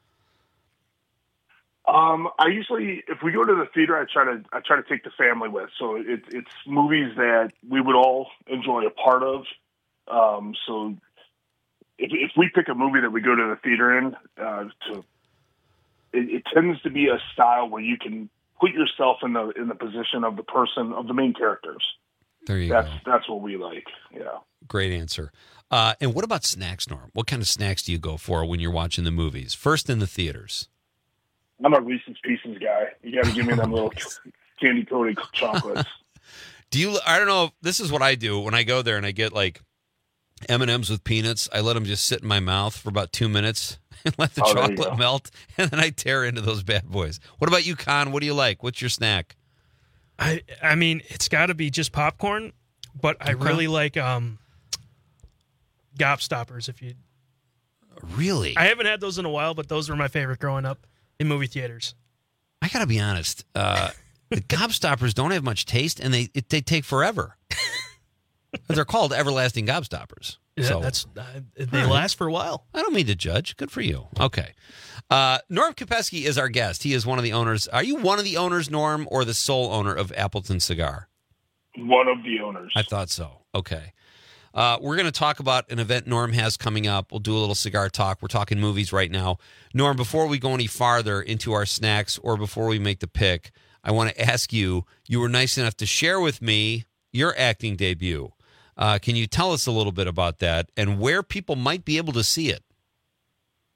Um, I usually, if we go to the theater, I try to I try to take the family with. So it, it's movies that we would all enjoy a part of. Um, so if, if we pick a movie that we go to the theater in, uh, to it, it tends to be a style where you can put yourself in the in the position of the person of the main characters. There you that's, go. That's what we like. Yeah. Great answer. Uh, and what about snacks, Norm? What kind of snacks do you go for when you're watching the movies? First in the theaters. I'm a Reese's Pieces guy. You got to give me them little candy coated chocolates. Do you? I don't know. This is what I do when I go there and I get like M and M's with peanuts. I let them just sit in my mouth for about two minutes and let the oh, chocolate melt, and then I tear into those bad boys. What about you, Con? What do you like? What's your snack? I I mean, it's got to be just popcorn, but I okay. really like um, Gobstoppers. If you really, I haven't had those in a while, but those were my favorite growing up. In movie theaters. I got to be honest. Uh, the Gobstoppers don't have much taste, and they it, they take forever. They're called everlasting Gobstoppers. Yeah, so that's uh, they right. last for a while. I don't mean to judge. Good for you. Okay. Uh, Norm Kopecky is our guest. He is one of the owners. Are you one of the owners, Norm, or the sole owner of Appleton Cigar? One of the owners. I thought so. Okay. Uh, we're going to talk about an event Norm has coming up. We'll do a little cigar talk. We're talking movies right now. Norm, before we go any farther into our snacks or before we make the pick, I want to ask you, you were nice enough to share with me your acting debut. Uh, can you tell us a little bit about that and where people might be able to see it?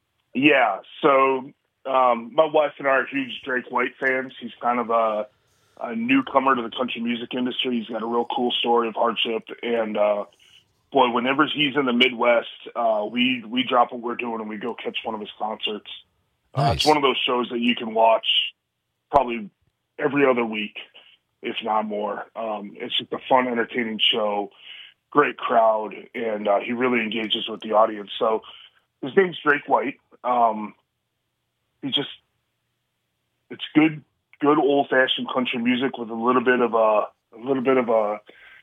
Yeah, so um, my wife and I are huge Drake White fans. He's kind of a a newcomer to the country music industry. He's got a real cool story of hardship. And, uh, boy, whenever he's in the Midwest, uh, we, we drop what we're doing and we go catch one of his concerts. Uh, it's one of those shows that you can watch probably every other week, if not more. Um, it's just a fun, entertaining show, great crowd, and uh, he really engages with the audience. So his name's Drake White. Um, he just, it's good, good old fashioned country music with a little bit of a, a little bit of a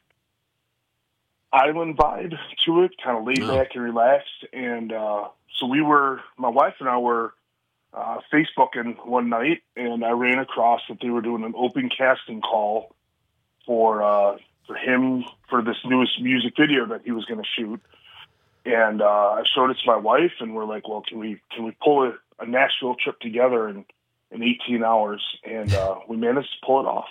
island vibe to it, kind of laid Oh. back and relaxed. And uh, so we were, my wife and I were uh, Facebooking one night, and I ran across that they were doing an open casting call for uh, for him for this newest music video that he was going to shoot. And uh, I showed it to my wife, and we're like, well, can we can we pull a, a Nashville trip together in, in eighteen hours? And uh, we managed to pull it off.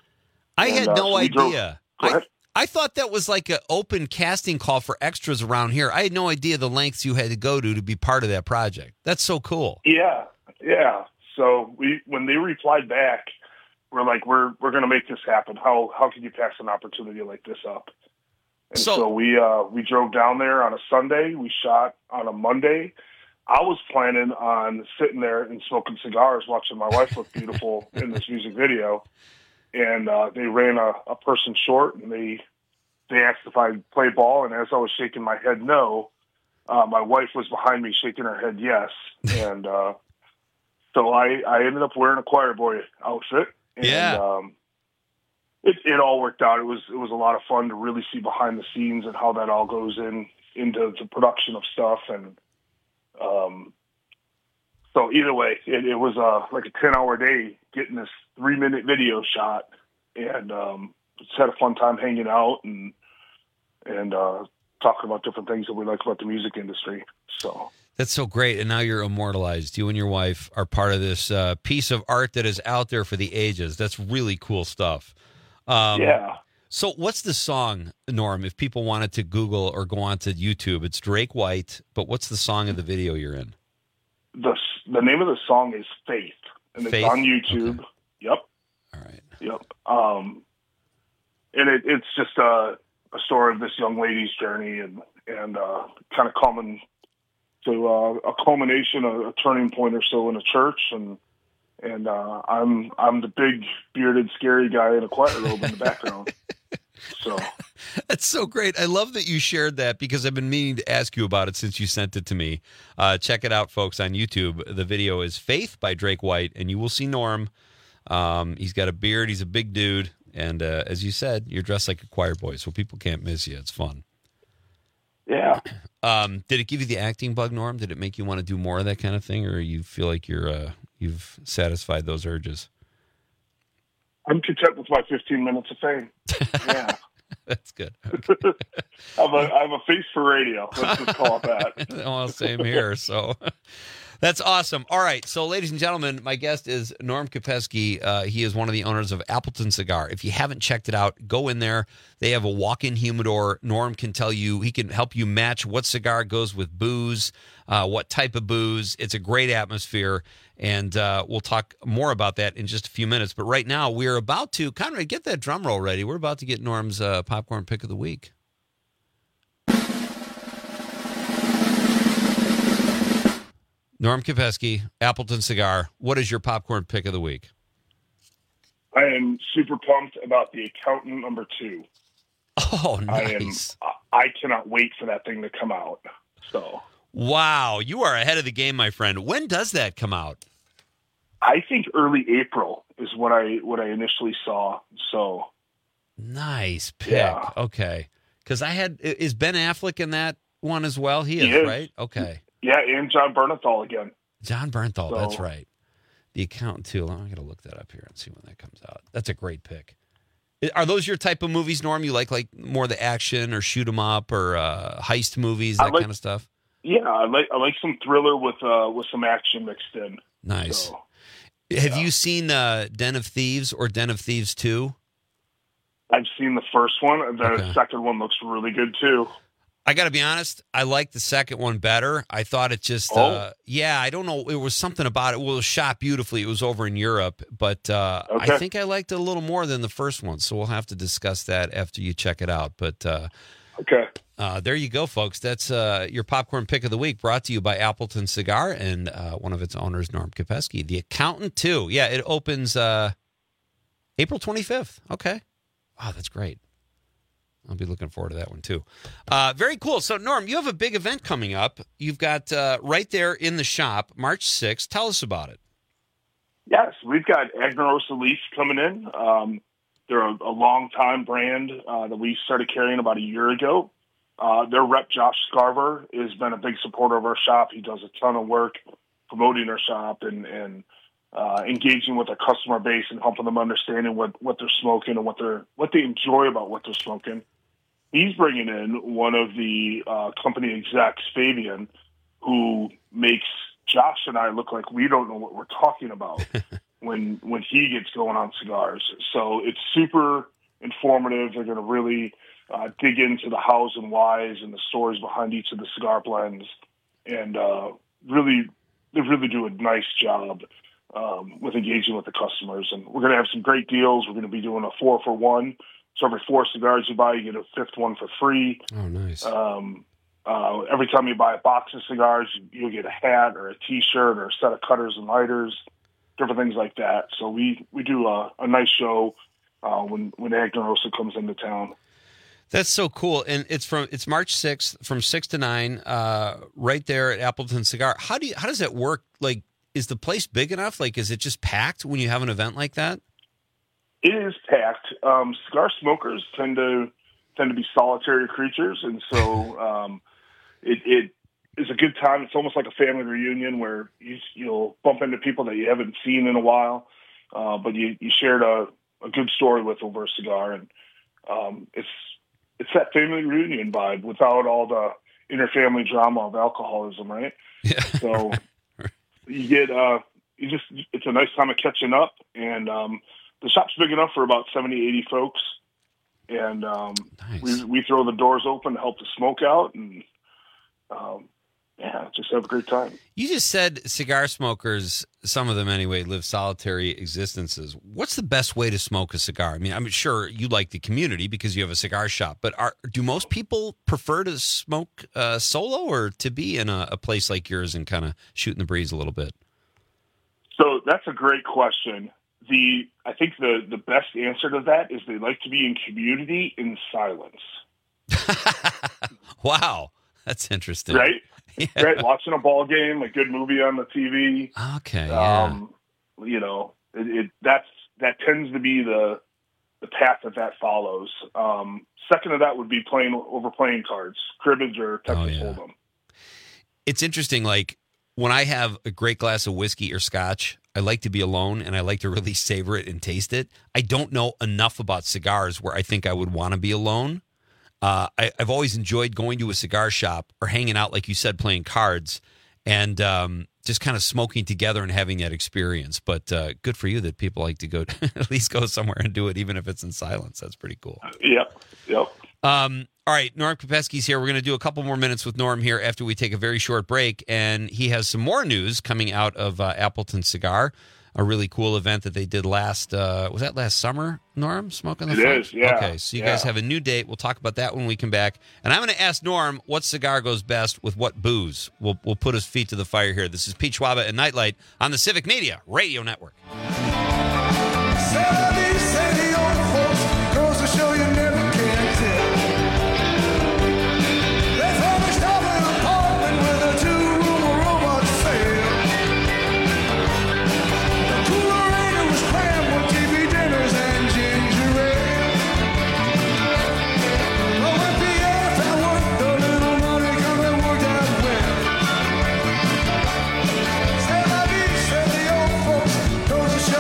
I And, had uh, no so we drove- idea. Go I, ahead. I thought that was like an open casting call for extras around here. I had no idea the lengths you had to go to to be part of that project. That's so cool. Yeah, yeah. So we when they replied back, we're like, we're we're going to make this happen. How how can you pass an opportunity like this up? And so, So- we uh, we drove down there on a Sunday. We shot on a Monday. I was planning on sitting there and smoking cigars, watching my wife look beautiful in this music video. And uh, they ran a, a person short, and they they asked if I'd play ball. And as I was shaking my head no, uh, my wife was behind me shaking her head yes. And uh, so I, I ended up wearing a choir boy outfit. And, Yeah. Um, it, it all worked out. It was it was a lot of fun to really see behind the scenes and how that all goes in into the production of stuff. And um, so either way, it, it was uh, like a ten-hour day getting this three-minute video shot, and um, just had a fun time hanging out and and uh, talking about different things that we like about the music industry. So That's so great. And now you're immortalized. You and your wife are part of this uh, piece of art that is out there for the ages. That's really cool stuff. Um, yeah. So what's the song, Norm, if people wanted to Google or go on to YouTube? It's Drake White, but what's the song of the video you're in? the the name of the song is Faith, and Faith? it's on YouTube. Okay. Yep. All right. Yep. Um, and it, it's just a, a story of this young lady's journey, and and uh, kind of coming to uh, a culmination, a, a turning point or so in a church, and and uh, I'm I'm the big bearded scary guy in a choir robe in the background. So That's so great. I love that you shared that because I've been meaning to ask you about it since you sent it to me. Uh, check it out, folks, on YouTube. The video is Faith by Drake White, and you will see Norm. Um, he's got a beard. He's a big dude. And uh, as you said, you're dressed like a choir boy, so people can't miss you. It's fun. yeah, Um, did it give you the acting bug, Norm? Did it make you want to do more of that kind of thing, or you feel like you're uh, you've satisfied those urges? I'm content with my fifteen minutes of fame. Yeah. That's good. I have a I have a face for radio. Let's just call it that. Well, same here. So that's awesome. All right. So, ladies and gentlemen, my guest is Norm Kopeski. Uh, he is one of the owners of Appleton Cigar. If you haven't checked it out, go in there. They have a walk-in humidor. Norm can tell you, he can help you match what cigar goes with booze, uh, what type of booze. It's a great atmosphere. And uh, we'll talk more about that in just a few minutes. But right now, we're about to, Conrad, get that drum roll ready. We're about to get Norm's uh, popcorn pick of the week. Norm Kopeski, Appleton Cigar. What is your popcorn pick of the week? I am super pumped about The Accountant number two. Oh, I nice. am. I cannot wait for that thing to come out. So Wow, you are ahead of the game, my friend. When does that come out? I think early April is what I what I initially saw. So Nice pick. Yeah. Okay. Because I had, is Ben Affleck in that one as well? He is, He is. right? Okay. yeah, and John Bernthal again. John Bernthal, So- that's right. The Accountant, too. I'm going to look that up here and see when that comes out. That's a great pick. I- Are those your type of movies, Norm? You like like more the action or shoot 'em up or uh, heist movies, I that like- kind of stuff? Yeah, I like I like some thriller with uh, with some action mixed in. Nice. So, Have you seen uh, Den of Thieves or Den of Thieves two? I've seen the first one. The Okay. second one looks really good too. I got to be honest, I liked the second one better. I thought it just, oh. uh, yeah, I don't know. It was something about it. Well, it was shot beautifully. It was over in Europe, but uh, okay. I think I liked it a little more than the first one. So we'll have to discuss that after you check it out. But uh, okay, uh, there you go, folks. That's uh, your popcorn pick of the week, brought to you by Appleton Cigar and uh, one of its owners, Norm Kopeski. The Accountant two. Yeah, it opens uh, April twenty-fifth. Okay. Wow, that's great. I'll be looking forward to that one, too. Uh, very cool. So, Norm, you have a big event coming up. You've got uh, right there in the shop, March sixth. Tell us about it. Yes, we've got Agnerosa Leaf coming in. Um, they're a, a long-time brand uh, that we started carrying about a year ago. Uh, their rep, Josh Scarver, has been a big supporter of our shop. He does a ton of work promoting our shop and, and uh, engaging with our customer base and helping them understanding what, what they're smoking and what they're what they enjoy about what they're smoking. He's bringing in one of the uh, company execs, Fabian, who makes Josh and I look like we don't know what we're talking about when when he gets going on cigars. So it's super informative. They're going to really uh, dig into the hows and whys and the stories behind each of the cigar blends, and uh, really, they really do a nice job um, with engaging with the customers. And we're going to have some great deals. We're going to be doing a four for one. So every four cigars you buy, you get a fifth one for free. Oh, nice. Um, uh, every time you buy a box of cigars, you'll get a hat or a T-shirt or a set of cutters and lighters, different things like that. So we, we do a, a nice show uh, when when Agnerosa comes into town. That's so cool, and it's from it's March sixth from six to nine, uh, right there at Appleton Cigar. How do you how does that work? Like, is the place big enough? Like, is it just packed when you have an event like that? It is packed. Um, cigar smokers tend to tend to be solitary creatures, and so um, it, it is a good time. It's almost like a family reunion where you, you'll bump into people that you haven't seen in a while, uh, but you, you shared a, a good story with over a cigar, and um, it's it's that family reunion vibe without all the inter-family drama of alcoholism, right? Yeah. So you get uh, you just it's a nice time of catching up, and um, the shop's big enough for about seventy, eighty folks, and um, nice. we we throw the doors open to help the smoke out, and um, yeah, just have a great time. You just said cigar smokers, some of them anyway, live solitary existences. What's the best way to smoke a cigar? I mean, I'm sure you like the community because you have a cigar shop, but are, do most people prefer to smoke uh, solo or to be in a, a place like yours and kind of shooting the breeze a little bit? So that's a great question. The I think the, the best answer to that is they like to be in community in silence. Wow, that's interesting. Right? Yeah. Right? Watching a ball game, a good movie on the T V. Okay, yeah. Um, you know, it, it that's that tends to be the the path that that follows. Um, second to that would be playing over playing cards, cribbage or Texas Oh, yeah. Hold'em. It's interesting, like, when I have a great glass of whiskey or scotch, I like to be alone and I like to really savor it and taste it. I don't know enough about cigars where I think I would want to be alone. Uh, I, I've always enjoyed going to a cigar shop or hanging out, like you said, playing cards and um, just kind of smoking together and having that experience. But uh, good for you that people like to go at least go somewhere and do it, even if it's in silence. That's pretty cool. Yep, yep. Um, all right, Norm Kopeski's here. We're going to do a couple more minutes with Norm here after we take a very short break, and he has some more news coming out of uh, Appleton Cigar, a really cool event that they did last, uh, was that last summer, Norm? Smoke on the It Front? is, yeah. Okay, so you Yeah. guys have a new date. We'll talk about that when we come back. And I'm going to ask Norm what cigar goes best with what booze. We'll, we'll put his feet to the fire here. This is Pete Schwaba and Nightlight on the Civic Media Radio Network. Sandy, Sandy, old folks, goes to show you never can tell. They furnished up an apartment with a two-room robot sale. The coolerator was crammed with T V dinners and ginger ale. But when Pierre found work, the little money come and worked out well. C'est la vie, said the old folks, goes to show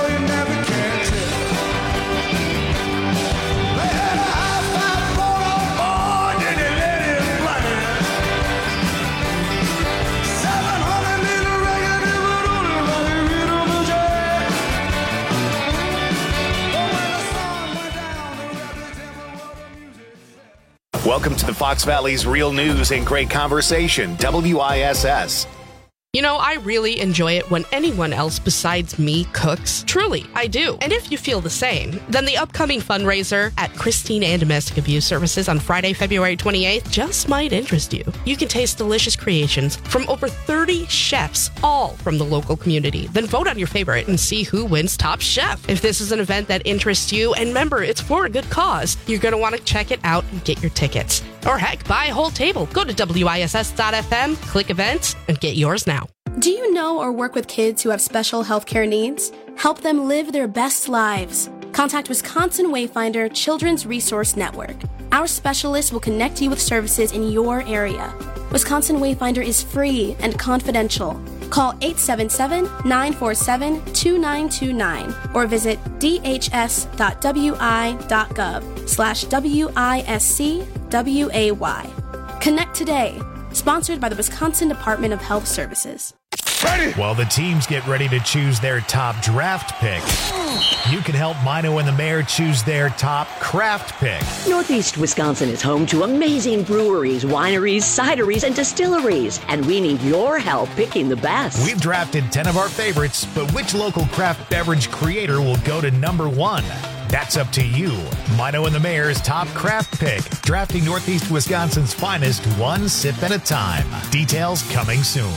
Welcome to the Fox Valley's Real News and Great Conversation, W I S S. You know, I really enjoy it when anyone else besides me cooks. Truly, I do. And if you feel the same, then the upcoming fundraiser at Christine and Domestic Abuse Services on Friday, February twenty-eighth just might interest you. You can taste delicious creations from over thirty chefs, all from the local community. Then vote on your favorite and see who wins Top Chef. If this is an event that interests you, and remember, it's for a good cause, you're going to want to check it out and get your tickets. Or heck, buy a whole table. Go to W I S S dot F M, click events, and get yours now. Do you know or work with kids who have special healthcare needs? Help them live their best lives. Contact Wisconsin Wayfinder Children's Resource Network. Our specialists will connect you with services in your area. Wisconsin Wayfinder is free and confidential. Call eight seven seven, nine four seven, two nine two nine or visit d h s dot w i dot gov slash W I S C W A Y. Connect today. Sponsored by the Wisconsin Department of Health Services. Ready? While the teams get ready to choose their top draft pick, you can help Mino and the Mayor choose their top craft pick. Northeast Wisconsin is home to amazing breweries, wineries, cideries, and distilleries, and we need your help picking the best. We've drafted ten of our favorites, but which local craft beverage creator will go to number one? That's up to you. Mino and the Mayor's top craft pick, drafting Northeast Wisconsin's finest one sip at a time. Details coming soon.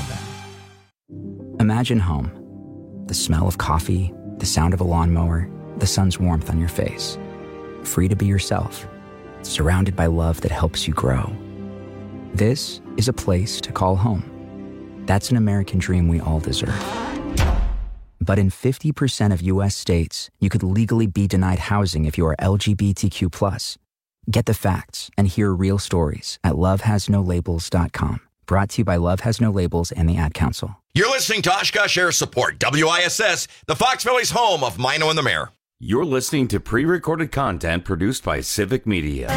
Imagine home. The smell of coffee, the sound of a lawnmower, the sun's warmth on your face. Free to be yourself, surrounded by love that helps you grow. This is a place to call home. That's an American dream we all deserve. But in fifty percent of U S states, you could legally be denied housing if you are L G B T Q plus. Get the facts and hear real stories at love has no labels dot com. Brought to you by Love Has No Labels and the Ad Council. You're listening to Oshkosh Air Support, W I S S, the Fox Valley's home of Mino and the Mayor. You're listening to pre-recorded content produced by Civic Media.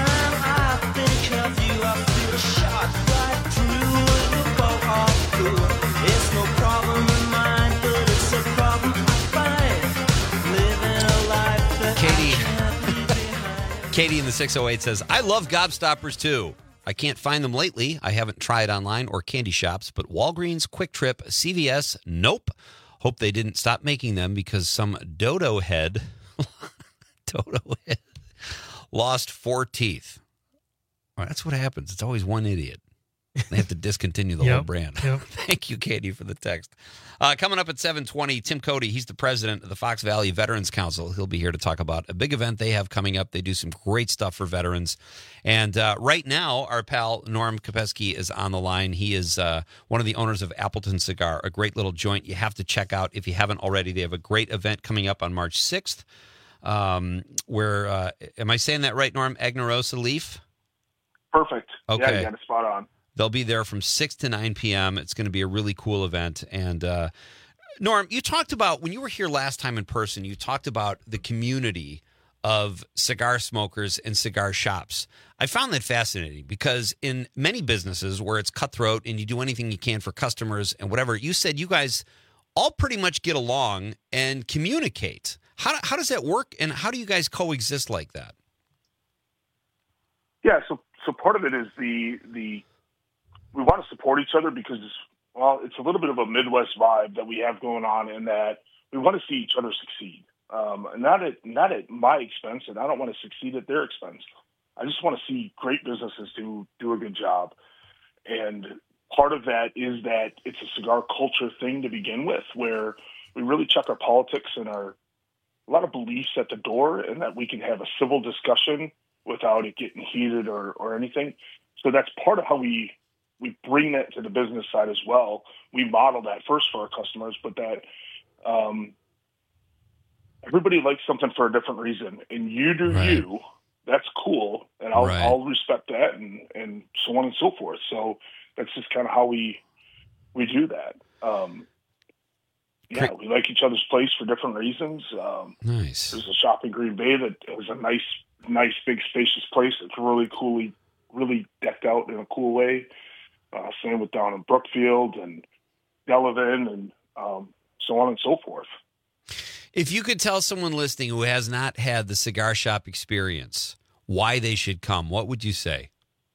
Katie in the six oh eight says, I love Gobstoppers too. I can't find them lately. I haven't tried online or candy shops, but Walgreens, Quick Trip, C V S, nope. Hope they didn't stop making them because some dodo head, dodo head lost four teeth. All right, that's what happens. It's always one idiot. They have to discontinue the yep, whole brand. Yep. Thank you, Katie, for the text. Uh, coming up at seven twenty, Tim Cody. He's the president of the Fox Valley Veterans Council. He'll be here to talk about a big event they have coming up. They do some great stuff for veterans. And uh, right now, our pal Norm Kopeski is on the line. He is uh, one of the owners of Appleton Cigar, a great little joint you have to check out if you haven't already. They have a great event coming up on March sixth. Um, where, uh, am I saying that right, Norm? Agnarosa Leaf? Perfect. Okay. Yeah, you got it spot on. They'll be there from six to nine p.m. It's going to be a really cool event. And uh, Norm, you talked about, when you were here last time in person, you talked about the community of cigar smokers and cigar shops. I found that fascinating because in many businesses where it's cutthroat and you do anything you can for customers and whatever, you said you guys all pretty much get along and communicate. How, how does that work, and how do you guys coexist like that? Yeah, so so part of it is the the we want to support each other because, well, it's a little bit of a Midwest vibe that we have going on in that we want to see each other succeed. Um, not at not at my expense, and I don't want to succeed at their expense. I just want to see great businesses do do a good job. And part of that is that it's a cigar culture thing to begin with, where we really check our politics and our a lot of beliefs at the door, and that we can have a civil discussion without it getting heated or, or anything. So that's part of how we we bring that to the business side as well. We model that first for our customers, but that um, everybody likes something for a different reason, and you do right. you. That's cool, and I'll, right. I'll respect that, and, and so on and so forth. So that's just kind of how we we do that. Um, yeah, we like each other's place for different reasons. Um, nice. There's a shop in Green Bay that has a nice, nice, big, spacious place. It's really coolly, really decked out in a cool way. Uh, same with down in Brookfield and Delavan and um, so on and so forth. If you could tell someone listening who has not had the cigar shop experience why they should come, what would you say?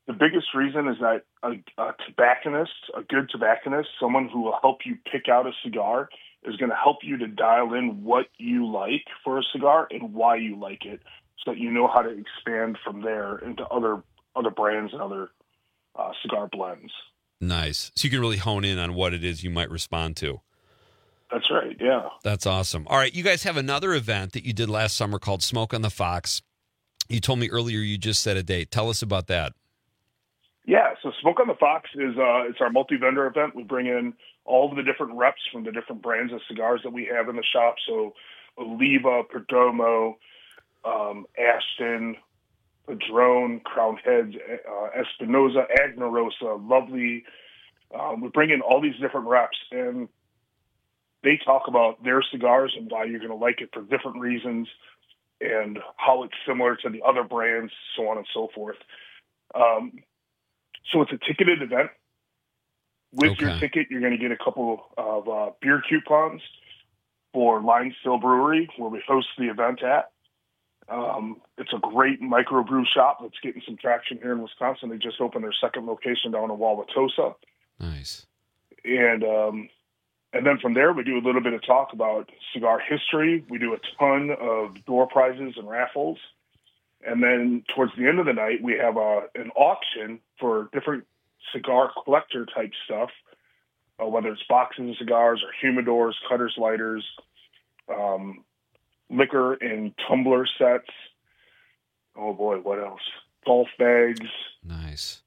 the biggest reason is that a, a tobacconist, a good tobacconist, someone who will help you pick out a cigar, is going to help you to dial in what you like for a cigar and why you like it, so that you know how to expand from there into other other brands and other uh, cigar blends. Nice. So you can really hone in on what it is you might respond to. That's right, yeah. That's awesome. All right, you guys have another event that you did last summer called Smoke on the Fox. You told me earlier you just set a date. Tell us about that. Yeah, so Smoke on the Fox is uh, it's our multi-vendor event. We bring in all of the different reps from the different brands of cigars that we have in the shop. So Oliva, Perdomo, um, Ashton, Padron, Crown Heads, uh, Espinosa, Agnarosa, Lovely. Um, we bring in all these different reps, and they talk about their cigars and why you're going to like it for different reasons and how it's similar to the other brands, so on and so forth. Um, so it's a ticketed event. With okay. your ticket, you're going to get a couple of uh, beer coupons for Line Still Brewery, where we host the event at. Um, it's a great microbrew shop that's getting some traction here in Wisconsin. They just opened their second location down in Wauwatosa. Nice. And um, and then from there, we do a little bit of talk about cigar history. We do a ton of door prizes and raffles. And then towards the end of the night, we have a, an auction for different cigar collector type stuff, uh, whether it's boxes of cigars or humidors, cutters, lighters, um, liquor in tumbler sets. Oh boy, what else? Golf bags. Nice.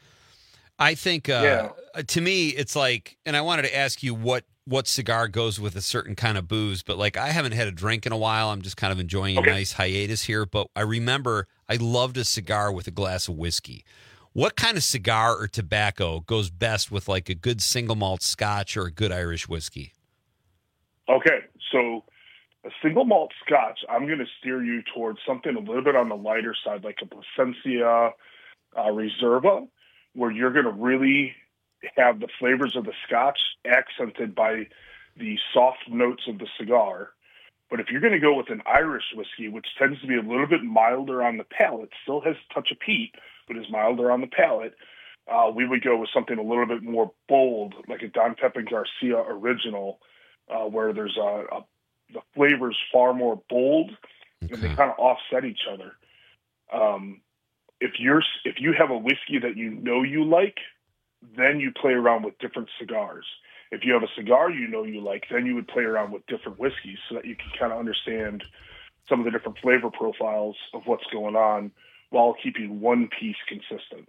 I think, uh, yeah. to me, it's like, and I wanted to ask you what, what cigar goes with a certain kind of booze, but like, I haven't had a drink in a while. I'm just kind of enjoying okay. a nice hiatus here, but I remember I loved a cigar with a glass of whiskey. What kind of cigar or tobacco goes best with like a good single malt scotch or a good Irish whiskey? Okay. So a single malt scotch, I'm going to steer you towards something a little bit on the lighter side, like a Plasencia uh, Reserva, where you're going to really have the flavors of the scotch accented by the soft notes of the cigar. But if you're going to go with an Irish whiskey, which tends to be a little bit milder on the palate, still has a touch of peat, but is milder on the palate, uh, we would go with something a little bit more bold, like a Don Pepin Garcia Original, uh, where there's a, a the flavors far more bold, okay. and they kind of offset each other. Um, if you're if you have a whiskey that you know you like, then you play around with different cigars. If you have a cigar you know you like, then you would play around with different whiskeys so that you can kind of understand some of the different flavor profiles of what's going on while keeping one piece consistent.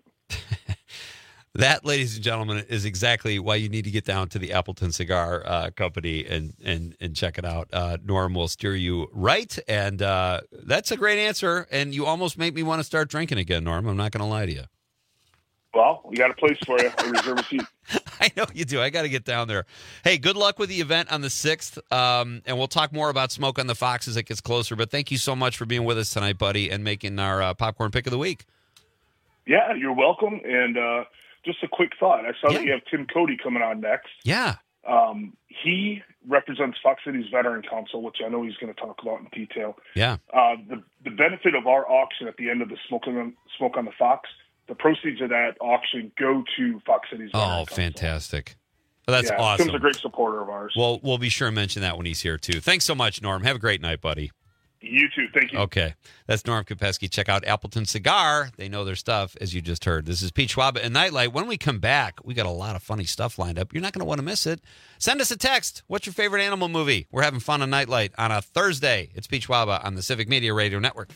That, ladies and gentlemen, is exactly why you need to get down to the Appleton Cigar uh, Company and, and, and check it out. Uh, Norm will steer you right, and uh, that's a great answer, and you almost make me want to start drinking again, Norm. I'm not going to lie to you. Well, we got a place for you. I reserve a seat. I know you do. I got to get down there. Hey, good luck with the event on the sixth, um, and we'll talk more about Smoke on the Fox as it gets closer, but thank you so much for being with us tonight, buddy, and making our uh, popcorn pick of the week. Yeah, you're welcome, and uh, just a quick thought. I saw yeah. that you have Tim Cody coming on next. Yeah. Um, he represents Fox Cities Veteran Council, which I know he's going to talk about in detail. Yeah. Uh, the, the benefit of our auction at the end of the Smoke on, Smoke on the Fox, the proceeds of that auction go to Fox Cities Veteran Oh, Council. Fantastic. Well, that's yeah, awesome. Tim's a great supporter of ours. Well, we'll be sure to mention that when he's here, too. Thanks so much, Norm. Have a great night, buddy. You too. Thank you. Okay. That's Norm Kopeski. Check out Appleton Cigar. They know their stuff, as you just heard. This is Pete Schwab and Nightlight. When we come back, we got a lot of funny stuff lined up. You're not going to want to miss it. Send us a text. What's your favorite animal movie? We're having fun on Nightlight on a Thursday. It's Pete Schwab on the Civic Media Radio Network.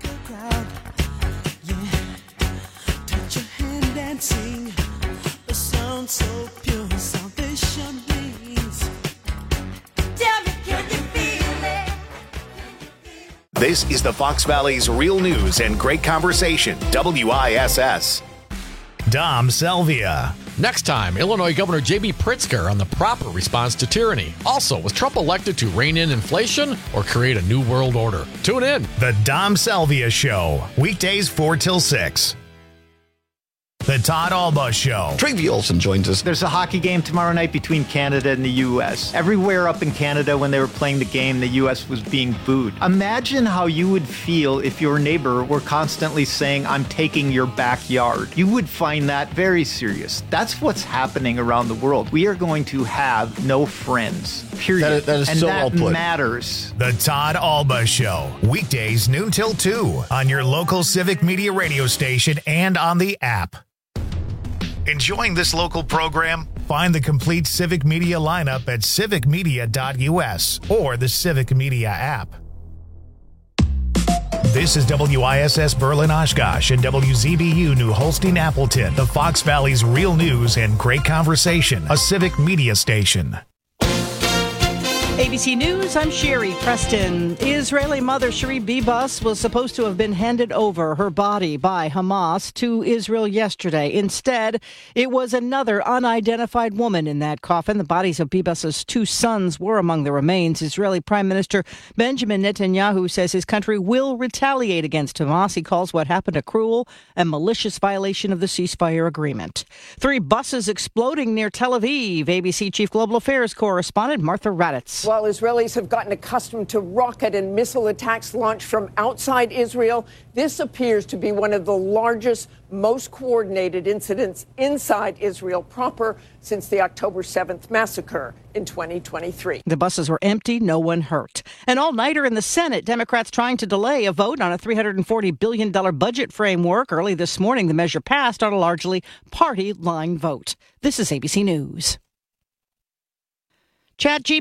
Sing a song so pure, salvation means. Tell me, can you feel it? This is the Fox Valley's Real News and Great Conversation, W I S S. Dom Selvia. Next time, Illinois Governor J B Pritzker on the proper response to tyranny. Also, was Trump elected to rein in inflation or create a new world order? Tune in. The Dom Selvia Show, weekdays four till six. The Todd Alba Show. Trygve Olsen joins us. There's a hockey game tomorrow night between Canada and the U S. Everywhere up in Canada when they were playing the game, the U S was being booed. Imagine how you would feel if your neighbor were constantly saying, I'm taking your backyard. You would find that very serious. That's what's happening around the world. We are going to have no friends, period. That, that is and so that well put. matters. The Todd Alba Show. Weekdays noon till two on your local Civic Media radio station and on the app. Enjoying this local program? Find the complete Civic Media lineup at civic media dot u s or the Civic Media app. This is W I S S Berlin Oshkosh and W Z B U New Holstein Appleton, the Fox Valley's real news and great conversation, a Civic Media station. A B C News, I'm Sherry Preston. Israeli mother Cherie Bibas was supposed to have been handed over her body by Hamas to Israel yesterday. Instead, it was another unidentified woman in that coffin. The bodies of Bibas's two sons were among the remains. Israeli Prime Minister Benjamin Netanyahu says his country will retaliate against Hamas. He calls what happened a cruel and malicious violation of the ceasefire agreement. Three buses exploding near Tel Aviv. A B C Chief Global Affairs correspondent Martha Raddatz. While Israelis have gotten accustomed to rocket and missile attacks launched from outside Israel, this appears to be one of the largest, most coordinated incidents inside Israel proper since the October seventh massacre in twenty twenty-three. The buses were empty, no one hurt. An all-nighter in the Senate, Democrats trying to delay a vote on a three hundred forty billion dollars budget framework. Early this morning, the measure passed on a largely party-line vote. This is A B C News. ChatGPT